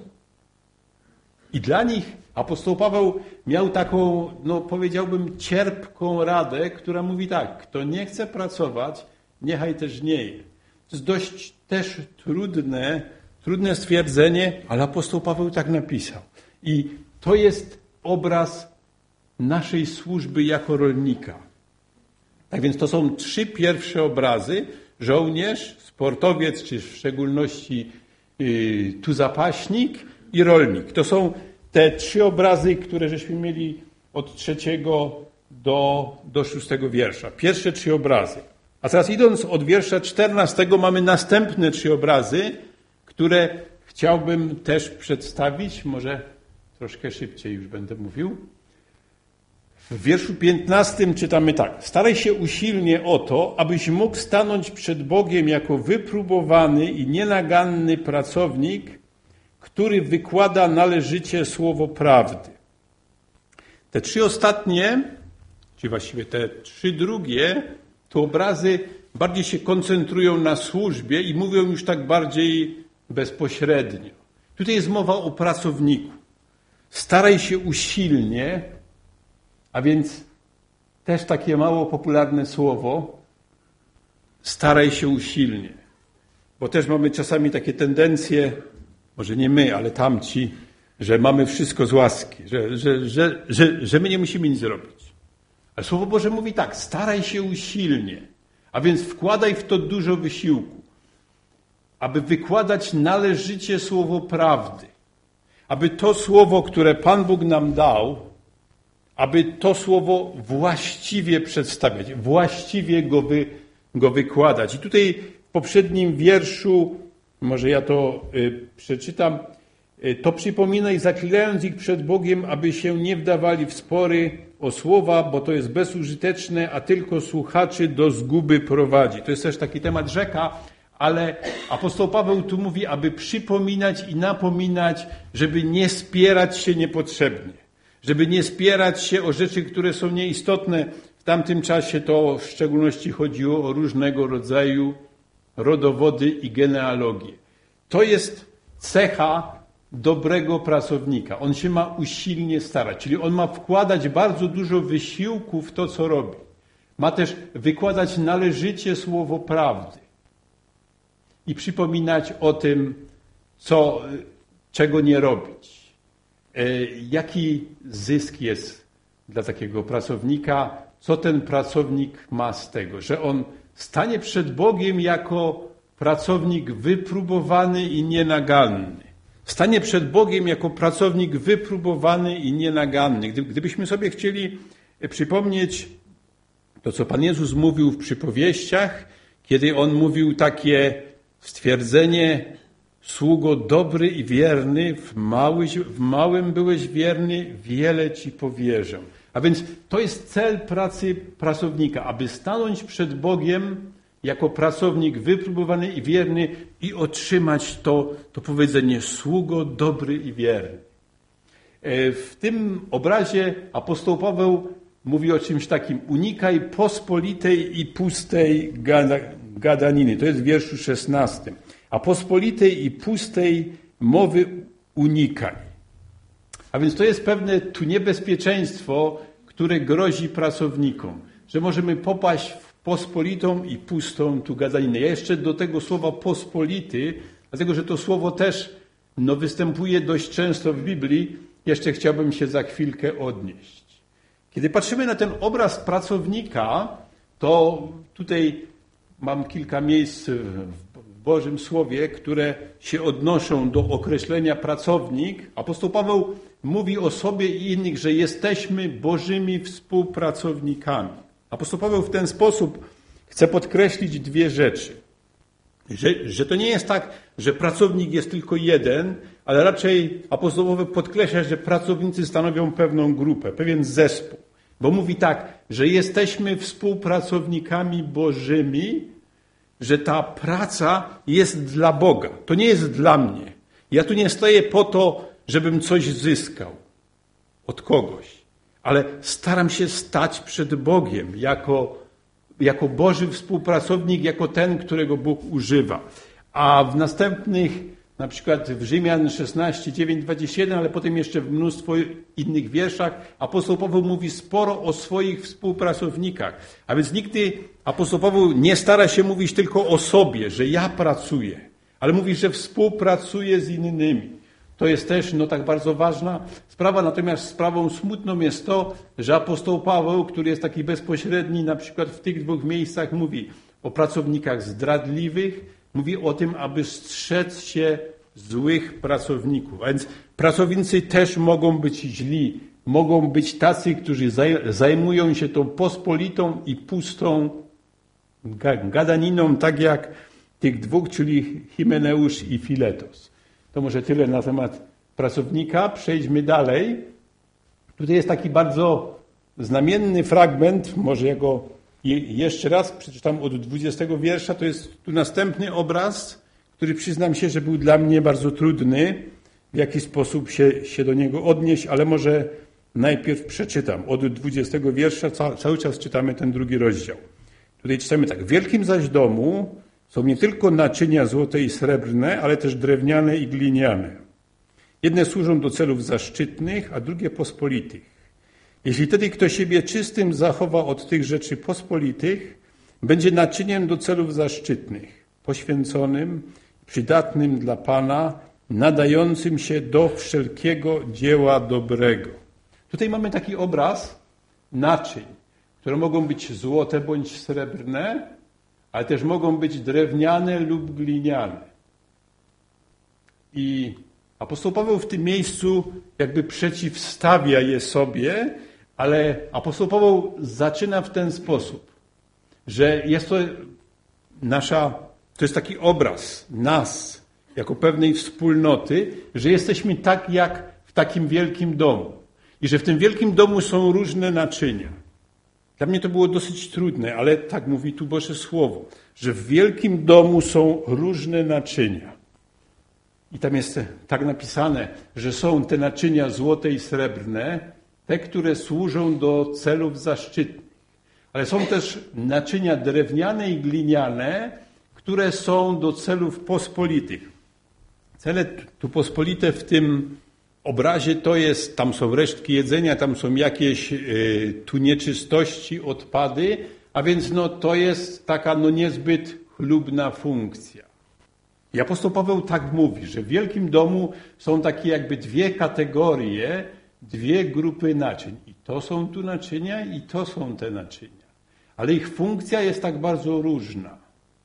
I dla nich apostoł Paweł miał taką, no powiedziałbym, cierpką radę, która mówi tak, kto nie chce pracować, niechaj też nie je. To jest dość też trudne, trudne stwierdzenie, ale apostoł Paweł tak napisał. I to jest obraz naszej służby jako rolnika. Tak więc to są trzy pierwsze obrazy. Żołnierz, sportowiec, czy w szczególności yy, tu zapaśnik i rolnik. To są te trzy obrazy, które żeśmy mieli od trzeciego do, do szóstego wiersza. Pierwsze trzy obrazy. A teraz idąc od wiersza czternastego mamy następne trzy obrazy, które chciałbym też przedstawić. Może troszkę szybciej już będę mówił. W wierszu piętnastym czytamy tak. Staraj się usilnie o to, abyś mógł stanąć przed Bogiem jako wypróbowany i nienaganny pracownik, który wykłada należycie słowo prawdy. Te trzy ostatnie, czy właściwie te trzy drugie, to obrazy bardziej się koncentrują na służbie i mówią już tak bardziej bezpośrednio. Tutaj jest mowa o pracowniku. Staraj się usilnie, a więc też takie mało popularne słowo, staraj się usilnie. Bo też mamy czasami takie tendencje, może nie my, ale tamci, że mamy wszystko z łaski, że, że, że, że, że my nie musimy nic robić. Ale Słowo Boże mówi tak, staraj się usilnie, a więc wkładaj w to dużo wysiłku, aby wykładać należycie słowo prawdy, aby to słowo, które Pan Bóg nam dał, aby to słowo właściwie przedstawiać, właściwie go, wy, go wykładać. I tutaj w poprzednim wierszu, może ja to y, przeczytam, y, to przypominaj, zaklinając ich przed Bogiem, aby się nie wdawali w spory o słowa, bo to jest bezużyteczne, a tylko słuchaczy do zguby prowadzi. To jest też taki temat rzeka, ale apostoł Paweł tu mówi, aby przypominać i napominać, żeby nie spierać się niepotrzebnie. Żeby nie spierać się o rzeczy, które są nieistotne. W tamtym czasie to w szczególności chodziło o różnego rodzaju rodowody i genealogie. To jest cecha dobrego pracownika. On się ma usilnie starać, czyli on ma wkładać bardzo dużo wysiłku w to, co robi. Ma też wykładać należycie słowo prawdy i przypominać o tym, co, czego nie robić. Jaki zysk jest dla takiego pracownika? Co ten pracownik ma z tego? Że on stanie przed Bogiem jako pracownik wypróbowany i nienaganny. Stanie przed Bogiem jako pracownik wypróbowany i nienaganny. Gdybyśmy sobie chcieli przypomnieć to, co Pan Jezus mówił w przypowieściach, kiedy On mówił takie stwierdzenie: sługo dobry i wierny, w, mały, w małym byłeś wierny, wiele Ci powierzę. A więc to jest cel pracy pracownika, aby stanąć przed Bogiem jako pracownik wypróbowany i wierny i otrzymać to, to powiedzenie: sługo dobry i wierny. W tym obrazie apostoł Paweł mówi o czymś takim: unikaj pospolitej i pustej gadaniny. To jest w wierszu szesnastym. A pospolitej i pustej mowy unikaj. A więc to jest pewne tu niebezpieczeństwo, które grozi pracownikom, że możemy popaść w pospolitą i pustą tu gadaninę. Ja jeszcze do tego słowa pospolity, dlatego że to słowo też no, występuje dość często w Biblii, jeszcze chciałbym się za chwilkę odnieść. Kiedy patrzymy na ten obraz pracownika, to tutaj mam kilka miejsc w Bożym Słowie, które się odnoszą do określenia pracownik. Apostoł Paweł mówi o sobie i innych, że jesteśmy Bożymi współpracownikami. Apostoł Paweł w ten sposób chce podkreślić dwie rzeczy. Że, że to nie jest tak, że pracownik jest tylko jeden, ale raczej apostoł Paweł podkreśla, że pracownicy stanowią pewną grupę, pewien zespół. Bo mówi tak, że jesteśmy współpracownikami Bożymi, że ta praca jest dla Boga. To nie jest dla mnie. Ja tu nie stoję po to, żebym coś zyskał od kogoś, ale staram się stać przed Bogiem jako, jako Boży współpracownik, jako ten, którego Bóg używa. A w następnych, na przykład w Rzymian szesnaście, dziewięć, dwadzieścia jeden, ale potem jeszcze w mnóstwo innych wierszach, apostoł Paweł mówi sporo o swoich współpracownikach. A więc nigdy apostoł Paweł nie stara się mówić tylko o sobie, że ja pracuję, ale mówi, że współpracuje z innymi. To jest też no, tak bardzo ważna sprawa, natomiast sprawą smutną jest to, że apostoł Paweł, który jest taki bezpośredni, na przykład w tych dwóch miejscach mówi o pracownikach zdradliwych, mówi o tym, aby strzec się złych pracowników. A więc pracownicy też mogą być źli, mogą być tacy, którzy zajmują się tą pospolitą i pustą gadaniną, tak jak tych dwóch, czyli Himeneusz i Filetos. To może tyle na temat pracownika. Przejdźmy dalej. Tutaj jest taki bardzo znamienny fragment, może ja go jeszcze raz przeczytam od dwudziestego wiersza. To jest tu następny obraz, który przyznam się, że był dla mnie bardzo trudny, w jaki sposób się, się do niego odnieść, ale może najpierw przeczytam. Od dwudziestego wiersza cały czas czytamy ten drugi rozdział. Tutaj czytamy tak. W wielkim zaś domu są nie tylko naczynia złote i srebrne, ale też drewniane i gliniane. Jedne służą do celów zaszczytnych, a drugie pospolitych. Jeśli tedy kto siebie czystym zachowa od tych rzeczy pospolitych, będzie naczyniem do celów zaszczytnych, poświęconym, przydatnym dla Pana nadającym się do wszelkiego dzieła dobrego. Tutaj mamy taki obraz naczyń, które mogą być złote bądź srebrne, ale też mogą być drewniane lub gliniane. I apostoł Paweł w tym miejscu jakby przeciwstawia je sobie, ale apostoł Paweł zaczyna w ten sposób, że jest to nasza, to jest taki obraz nas, jako pewnej wspólnoty, że jesteśmy tak jak w takim wielkim domu. I że w tym wielkim domu są różne naczynia. Dla mnie to było dosyć trudne, ale tak mówi tu Boże Słowo, że w wielkim domu są różne naczynia. I tam jest tak napisane, że są te naczynia złote i srebrne, te, które służą do celów zaszczytnych. Ale są też naczynia drewniane i gliniane, które są do celów pospolitych. Cele tu pospolite w tym obrazie to jest, tam są resztki jedzenia, tam są jakieś y, tu nieczystości, odpady, a więc no, to jest taka no, niezbyt chlubna funkcja. I apostoł Paweł tak mówi, że w wielkim domu są takie jakby dwie kategorie, dwie grupy naczyń. I to są tu naczynia, i to są te naczynia. Ale ich funkcja jest tak bardzo różna.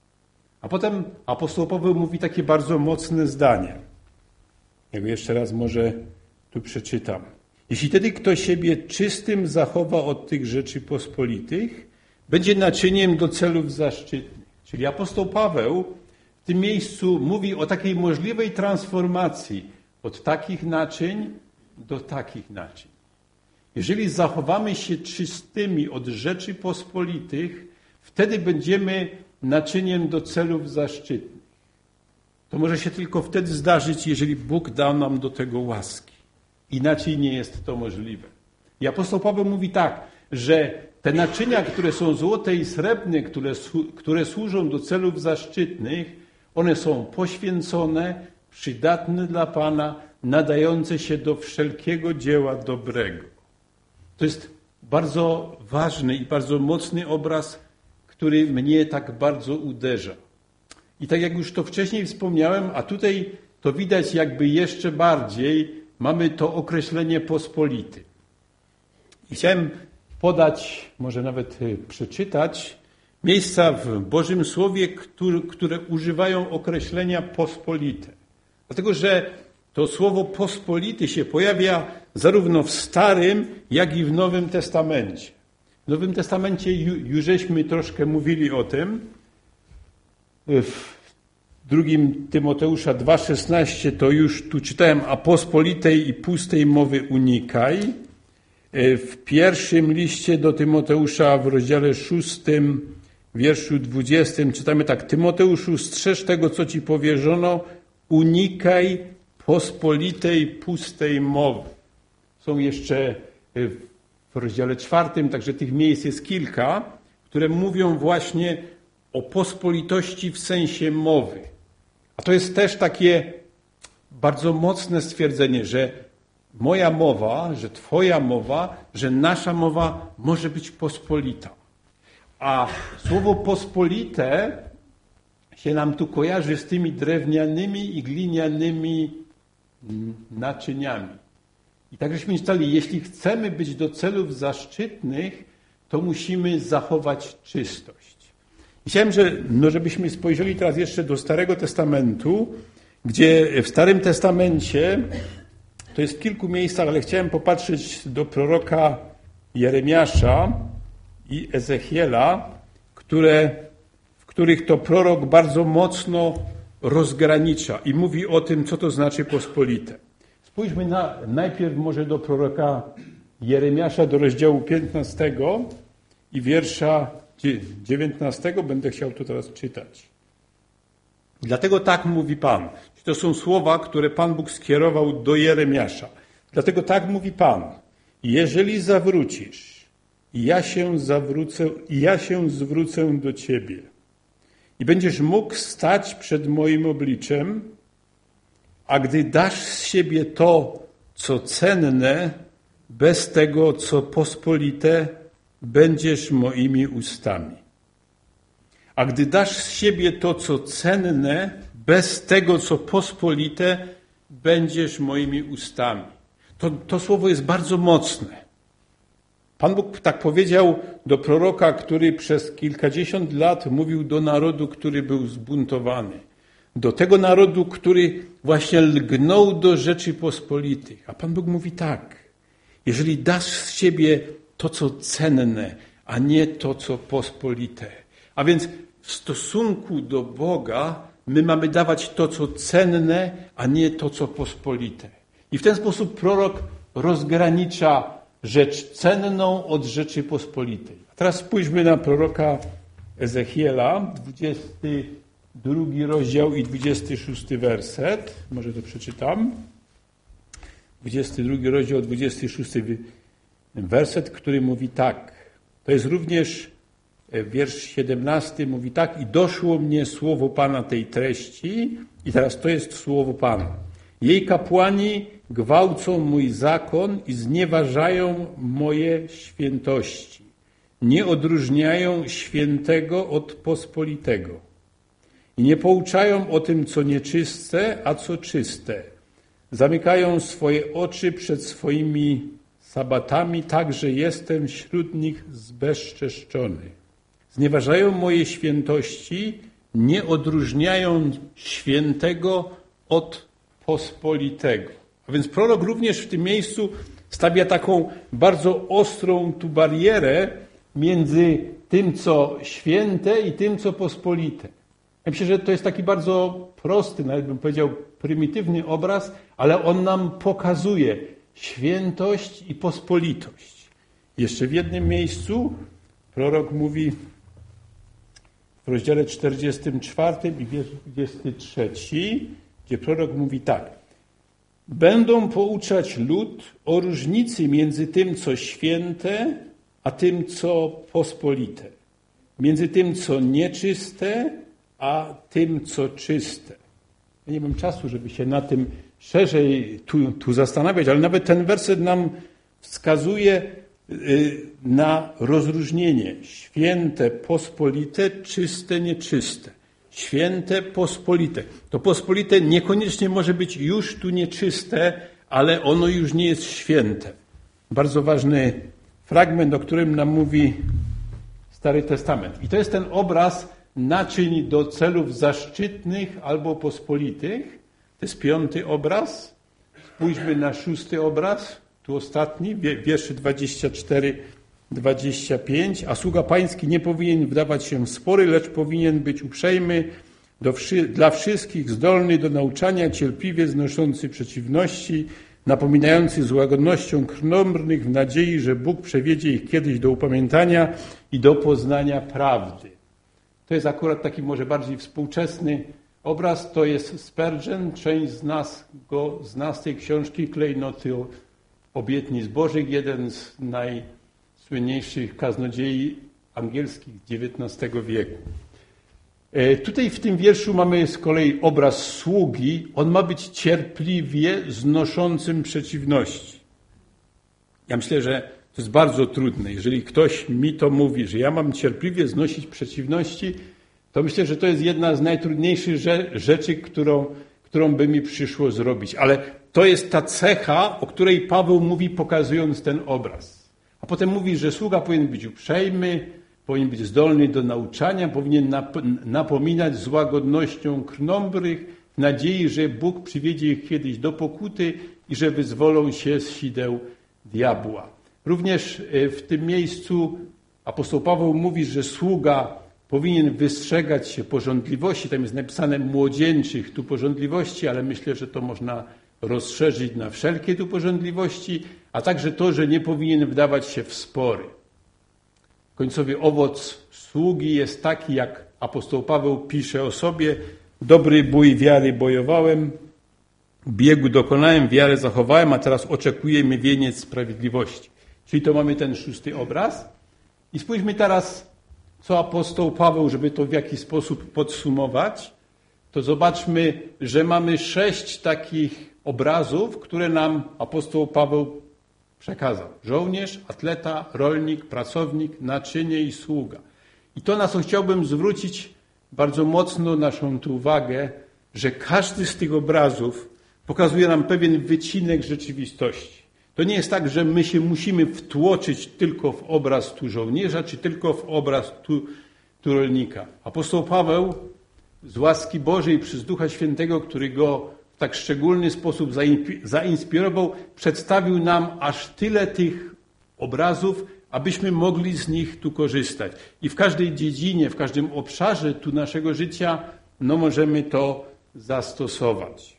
A potem apostoł Paweł mówi takie bardzo mocne zdanie. Ja go jeszcze raz może tu przeczytam. Jeśli tedy kto siebie czystym zachowa od tych rzeczy pospolitych, będzie naczyniem do celów zaszczytnych. Czyli apostoł Paweł w tym miejscu mówi o takiej możliwej transformacji od takich naczyń do takich naczyń. Jeżeli zachowamy się czystymi od rzeczy pospolitych, wtedy będziemy naczyniem do celów zaszczytnych. To może się tylko wtedy zdarzyć, jeżeli Bóg da nam do tego łaski. Inaczej nie jest to możliwe. I apostoł Paweł mówi tak, że te naczynia, które są złote i srebrne, które, które służą do celów zaszczytnych, one są poświęcone, przydatne dla Pana, nadające się do wszelkiego dzieła dobrego. To jest bardzo ważny i bardzo mocny obraz, który mnie tak bardzo uderza. I tak jak już to wcześniej wspomniałem, a tutaj to widać jakby jeszcze bardziej, mamy to określenie pospolity. I chciałem podać, może nawet przeczytać, miejsca w Bożym Słowie, które, które używają określenia pospolite. Dlatego, że to słowo pospolity się pojawia zarówno w Starym, jak i w Nowym Testamencie. W Nowym Testamencie już żeśmy troszkę mówili o tym. W drugim Tymoteusza dwa szesnaście to już tu czytałem, a pospolitej i pustej mowy unikaj. W pierwszym liście do Tymoteusza w rozdziale szóstym, wierszu dwudziestym czytamy tak: Tymoteuszu, strzeż tego, co ci powierzono, unikaj pospolitej, pustej mowy. Są jeszcze w rozdziale czwartym, także tych miejsc jest kilka, które mówią właśnie o pospolitości w sensie mowy. A to jest też takie bardzo mocne stwierdzenie, że moja mowa, że twoja mowa, że nasza mowa może być pospolita. A słowo pospolite się nam tu kojarzy z tymi drewnianymi i glinianymi naczyniami. I tak żeśmy czytali, jeśli chcemy być do celów zaszczytnych, to musimy zachować czystość. I chciałem, że, no żebyśmy spojrzeli teraz jeszcze do Starego Testamentu, gdzie w Starym Testamencie, to jest w kilku miejscach, ale chciałem popatrzeć do proroka Jeremiasza i Ezechiela, które, w których to prorok bardzo mocno rozgranicza i mówi o tym, co to znaczy pospolite. Spójrzmy na, najpierw może do proroka Jeremiasza, do rozdziału piętnastego i wiersza dziewiętnastego. Będę chciał to teraz czytać. Dlatego tak mówi Pan. To są słowa, które Pan Bóg skierował do Jeremiasza. Dlatego tak mówi Pan. Jeżeli zawrócisz, ja się zawrócę, ja się zwrócę do Ciebie i będziesz mógł stać przed moim obliczem, a gdy dasz z siebie to, co cenne, bez tego, co pospolite, będziesz moimi ustami. A gdy dasz z siebie to, co cenne, bez tego, co pospolite, będziesz moimi ustami. To, to słowo jest bardzo mocne. Pan Bóg tak powiedział do proroka, który przez kilkadziesiąt lat mówił do narodu, który był zbuntowany. Do tego narodu, który właśnie lgnął do Rzeczypospolitych. A Pan Bóg mówi tak, jeżeli dasz z siebie to, co cenne, a nie to, co pospolite. A więc w stosunku do Boga my mamy dawać to, co cenne, a nie to, co pospolite. I w ten sposób prorok rozgranicza rzecz cenną od rzeczy pospolitej. A teraz spójrzmy na proroka Ezechiela, dwudziesty drugi rozdział i dwudziesty szósty werset. Może to przeczytam. dwudziesty drugi rozdział, dwudziesty szósty werset, który mówi tak. To jest również wiersz siedemnasty, mówi tak. I doszło mnie słowo Pana tej treści. I teraz to jest słowo Pana. Jej kapłani gwałcą mój zakon i znieważają moje świętości. Nie odróżniają świętego od pospolitego. I nie pouczają o tym, co nieczyste, a co czyste. Zamykają swoje oczy przed swoimi sabatami, tak że jestem wśród nich zbezczeszczony. Znieważają moje świętości, nie odróżniają świętego od pospolitego. A więc prorok również w tym miejscu stawia taką bardzo ostrą tu barierę między tym, co święte i tym, co pospolite. Ja myślę, że to jest taki bardzo prosty, nawet bym powiedział prymitywny obraz, ale on nam pokazuje świętość i pospolitość. Jeszcze w jednym miejscu prorok mówi w rozdziale czterdziestym czwartym i dwudziestym trzecim, gdzie prorok mówi tak. Będą pouczać lud o różnicy między tym, co święte, a tym, co pospolite. Między tym, co nieczyste, a tym, co czyste. Ja nie mam czasu, żeby się na tym szerzej tu, tu zastanawiać, ale nawet ten werset nam wskazuje na rozróżnienie święte, pospolite, czyste, nieczyste. Święte, pospolite. To pospolite niekoniecznie może być już tu nieczyste, ale ono już nie jest święte. Bardzo ważny fragment, o którym nam mówi Stary Testament. I to jest ten obraz naczyń do celów zaszczytnych albo pospolitych. To jest piąty obraz. Spójrzmy na szósty obraz, tu ostatni, wierszy dwadzieścia cztery dwadzieścia pięć. A sługa pański nie powinien wdawać się w spory, lecz powinien być uprzejmy, do wszy- dla wszystkich zdolny do nauczania, cierpliwie znoszący przeciwności, napominający z łagodnością krnąbrnych w nadziei, że Bóg przewiedzie ich kiedyś do upamiętania i do poznania prawdy. To jest akurat taki może bardziej współczesny obraz, to jest Spurgeon, część z nas go zna z tej książki Klejnoty obietnic Bożych, jeden z najsłynniejszych kaznodziei angielskich dziewiętnastego wieku. Tutaj w tym wierszu mamy z kolei obraz sługi. On ma być cierpliwie znoszącym przeciwności. Ja myślę, że to jest bardzo trudne. Jeżeli ktoś mi to mówi, że ja mam cierpliwie znosić przeciwności, to myślę, że to jest jedna z najtrudniejszych rzeczy, którą, którą by mi przyszło zrobić. Ale to jest ta cecha, o której Paweł mówi, pokazując ten obraz. A potem mówi, że sługa powinien być uprzejmy, powinien być zdolny do nauczania, powinien napominać z łagodnością krnąbrych, w nadziei, że Bóg przywiedzie ich kiedyś do pokuty i że wyzwolą się z sideł diabła. Również w tym miejscu apostoł Paweł mówi, że sługa powinien wystrzegać się pożądliwości. Tam jest napisane młodzieńczych tu pożądliwości, ale myślę, że to można rozszerzyć na wszelkie tu pożądliwości, a także to, że nie powinien wdawać się w spory. Końcowy owoc sługi jest taki, jak apostoł Paweł pisze o sobie: dobry bój wiary bojowałem, biegu dokonałem, wiarę zachowałem, a teraz oczekuje mnie wieniec sprawiedliwości. Czyli to mamy ten szósty obraz. I spójrzmy teraz, co apostoł Paweł, żeby to w jakiś sposób podsumować, to zobaczmy, że mamy sześć takich obrazów, które nam apostoł Paweł przekazał. Żołnierz, atleta, rolnik, pracownik, naczynie i sługa. I to, na co chciałbym zwrócić bardzo mocno naszą tu uwagę, że każdy z tych obrazów Pokazuje nam pewien wycinek rzeczywistości. To nie jest tak, że my się musimy wtłoczyć tylko w obraz tu żołnierza, czy tylko w obraz tu, tu rolnika. Apostoł Paweł z łaski Bożej przez Ducha Świętego, który go w tak szczególny sposób zainspirował, przedstawił nam aż tyle tych obrazów, abyśmy mogli z nich tu korzystać. I w każdej dziedzinie, w każdym obszarze tu naszego życia, no możemy to zastosować.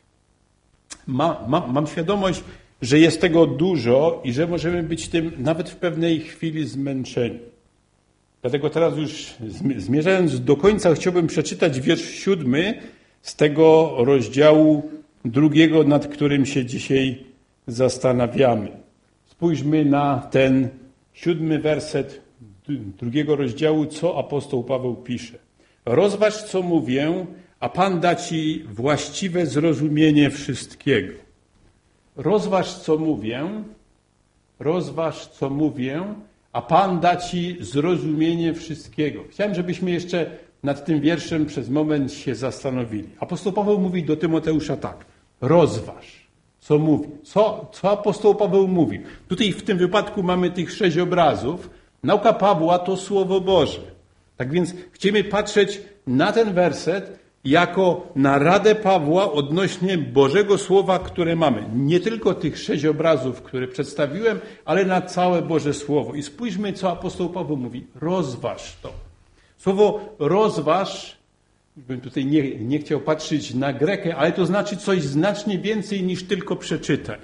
Ma, ma, mam świadomość, że jest tego dużo i że możemy być tym nawet w pewnej chwili zmęczeni. Dlatego teraz już zmierzając do końca chciałbym przeczytać wiersz siódmy z tego rozdziału drugiego, nad którym się dzisiaj zastanawiamy. Spójrzmy na ten siódmy werset drugiego rozdziału, co apostoł Paweł pisze. Rozważ, co mówię, a Pan da ci właściwe zrozumienie wszystkiego. Rozważ, co mówię, rozważ, co mówię, a Pan da ci zrozumienie wszystkiego. Chciałem, żebyśmy jeszcze nad tym wierszem przez moment się zastanowili. Apostoł Paweł mówi do Tymoteusza tak. Rozważ, co mówi. Co, co apostoł Paweł mówi? Tutaj w tym wypadku mamy tych sześć obrazów. Nauka Pawła to Słowo Boże. Tak więc chcemy patrzeć na ten werset jako na radę Pawła odnośnie Bożego Słowa, które mamy. Nie tylko tych sześć obrazów, które przedstawiłem, ale na całe Boże Słowo. I spójrzmy, co apostoł Paweł mówi. Rozważ to. Słowo rozważ, bym tutaj nie, nie chciał patrzeć na Grekę, ale to znaczy coś znacznie więcej niż tylko przeczytaj.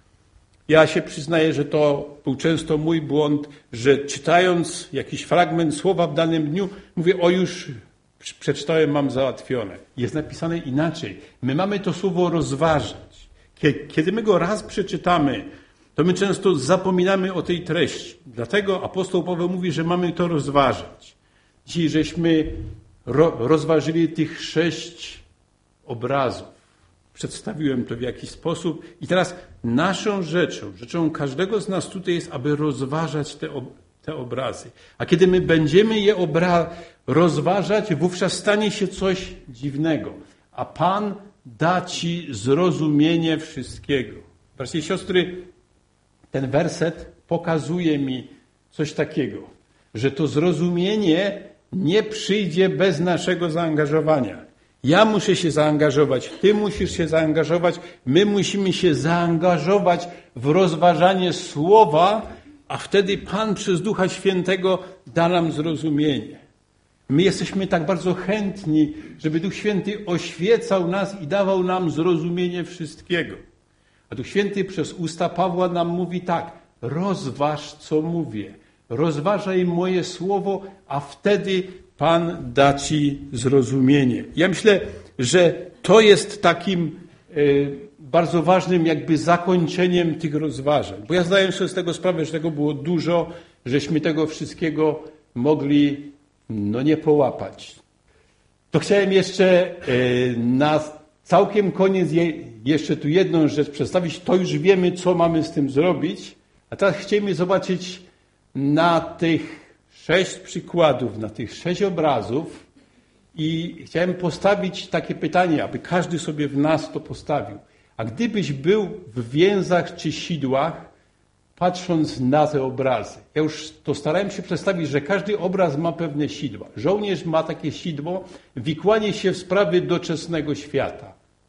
Ja się przyznaję, że to był często mój błąd, że czytając jakiś fragment słowa w danym dniu, mówię, o już przeczytałem, mam załatwione. Jest napisane inaczej. My mamy to słowo rozważać. Kiedy my go raz przeczytamy, to my często zapominamy o tej treści. Dlatego apostoł Paweł mówi, że mamy to rozważać. Dzisiaj żeśmy ro- rozważyli tych sześć obrazów. Przedstawiłem to w jakiś sposób. I teraz naszą rzeczą, rzeczą każdego z nas tutaj jest, aby rozważać te, ob- te obrazy. A kiedy my będziemy je obra- rozważać, wówczas stanie się coś dziwnego. A Pan da ci zrozumienie wszystkiego. Bracia i siostry, ten werset pokazuje mi coś takiego, że to zrozumienie nie przyjdzie bez naszego zaangażowania. Ja muszę się zaangażować, ty musisz się zaangażować, my musimy się zaangażować w rozważanie Słowa, a wtedy Pan przez Ducha Świętego da nam zrozumienie. My jesteśmy tak bardzo chętni, żeby Duch Święty oświecał nas i dawał nam zrozumienie wszystkiego. A Duch Święty przez usta Pawła nam mówi tak, rozważ, co mówię. Rozważaj moje słowo, a wtedy Pan da ci zrozumienie. Ja myślę, że to jest takim y, bardzo ważnym jakby zakończeniem tych rozważań. Bo ja zdaję sobie z tego sprawę, że tego było dużo, żeśmy tego wszystkiego mogli no nie połapać. To chciałem jeszcze y, na całkiem koniec je, jeszcze tu jedną rzecz przedstawić. To już wiemy, co mamy z tym zrobić. A teraz chcielibyśmy zobaczyć na tych sześć przykładów, na tych sześć obrazów i chciałem postawić takie pytanie, aby każdy sobie w nas to postawił. A gdybyś był w więzach czy sidłach, patrząc na te obrazy. Ja już to starałem się przedstawić, że każdy obraz ma pewne sidła. Żołnierz ma takie sidło, wikłanie się w sprawy doczesnego świata.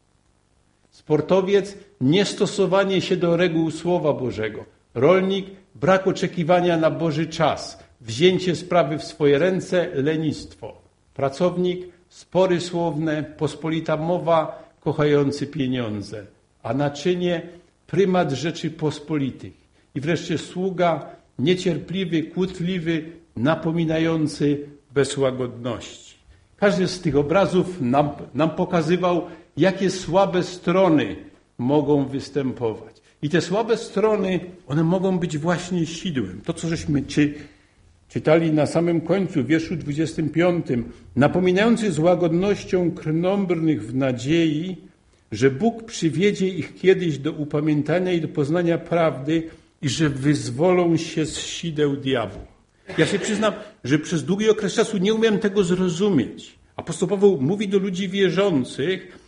Sportowiec, niestosowanie się do reguł Słowa Bożego. Rolnik, brak oczekiwania na Boży czas. Wzięcie sprawy w swoje ręce, lenistwo. Pracownik, spory słowne, pospolita mowa, kochający pieniądze. A naczynie, prymat rzeczy pospolitych. I wreszcie sługa, niecierpliwy, kłótliwy, napominający bez łagodności. Każdy z tych obrazów nam, nam pokazywał, jakie słabe strony mogą występować. I te słabe strony, one mogą być właśnie sidłem. To, co żeśmy czy, czytali na samym końcu, w wierszu dwudziestym piątym. Napominający z łagodnością krnąbrnych w nadziei, że Bóg przywiedzie ich kiedyś do upamiętania i do poznania prawdy i że wyzwolą się z sideł diabła. Ja się przyznam, że przez długi okres czasu nie umiem tego zrozumieć. Apostoł Paweł mówi do ludzi wierzących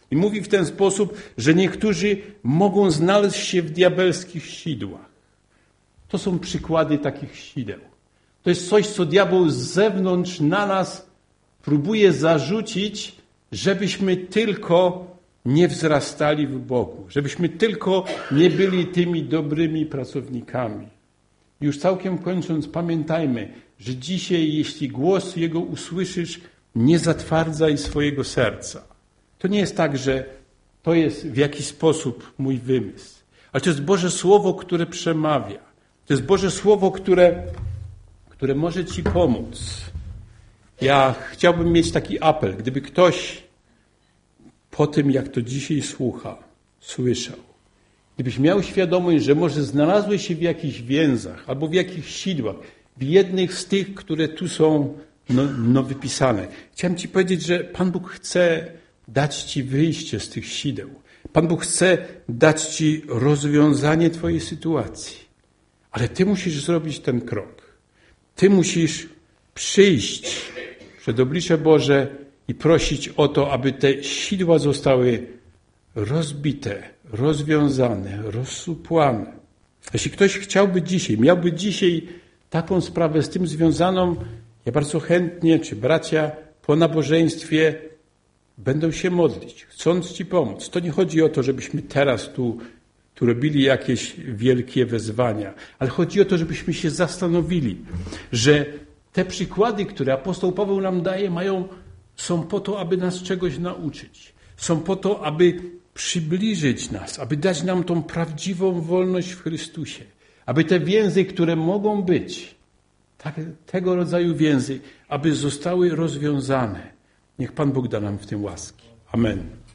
I mówi w ten sposób, że niektórzy mogą znaleźć się w diabelskich sidłach. To są przykłady takich sideł. To jest coś, co diabeł z zewnątrz na nas próbuje zarzucić, żebyśmy tylko nie wzrastali w Bogu, żebyśmy tylko nie byli tymi dobrymi pracownikami. Już całkiem kończąc, pamiętajmy, że dzisiaj, jeśli głos Jego usłyszysz, nie zatwardzaj swojego serca. To nie jest tak, że to jest w jakiś sposób mój wymysł, ale to jest Boże Słowo, które przemawia. To jest Boże Słowo, które, które może Ci pomóc. Ja chciałbym mieć taki apel, gdyby ktoś po tym, jak to dzisiaj słucha, słyszał, gdybyś miał świadomość, że może znalazłeś się w jakichś więzach albo w jakichś sidłach, w jednych z tych, które tu są no, no wypisane. Chciałem Ci powiedzieć, że Pan Bóg chce dać Ci wyjście z tych sideł. Pan Bóg chce dać Ci rozwiązanie Twojej sytuacji. Ale Ty musisz zrobić ten krok. Ty musisz przyjść przed oblicze Boże i prosić o to, aby te sidła zostały rozbite, rozwiązane, rozsupłane. Jeśli ktoś chciałby dzisiaj, miałby dzisiaj taką sprawę z tym związaną, ja bardzo chętnie, czy bracia po nabożeństwie będą się modlić, chcąc Ci pomóc. To nie chodzi o to, żebyśmy teraz tu, tu robili jakieś wielkie wezwania, ale chodzi o to, żebyśmy się zastanowili, że te przykłady, które apostoł Paweł nam daje, mają, są po to, aby nas czegoś nauczyć. Są po to, aby przybliżyć nas, aby dać nam tą prawdziwą wolność w Chrystusie. Aby te więzy, które mogą być, tak, tego rodzaju więzy, aby zostały rozwiązane. Niech Pan Bóg da nam w tym łaski. Amen.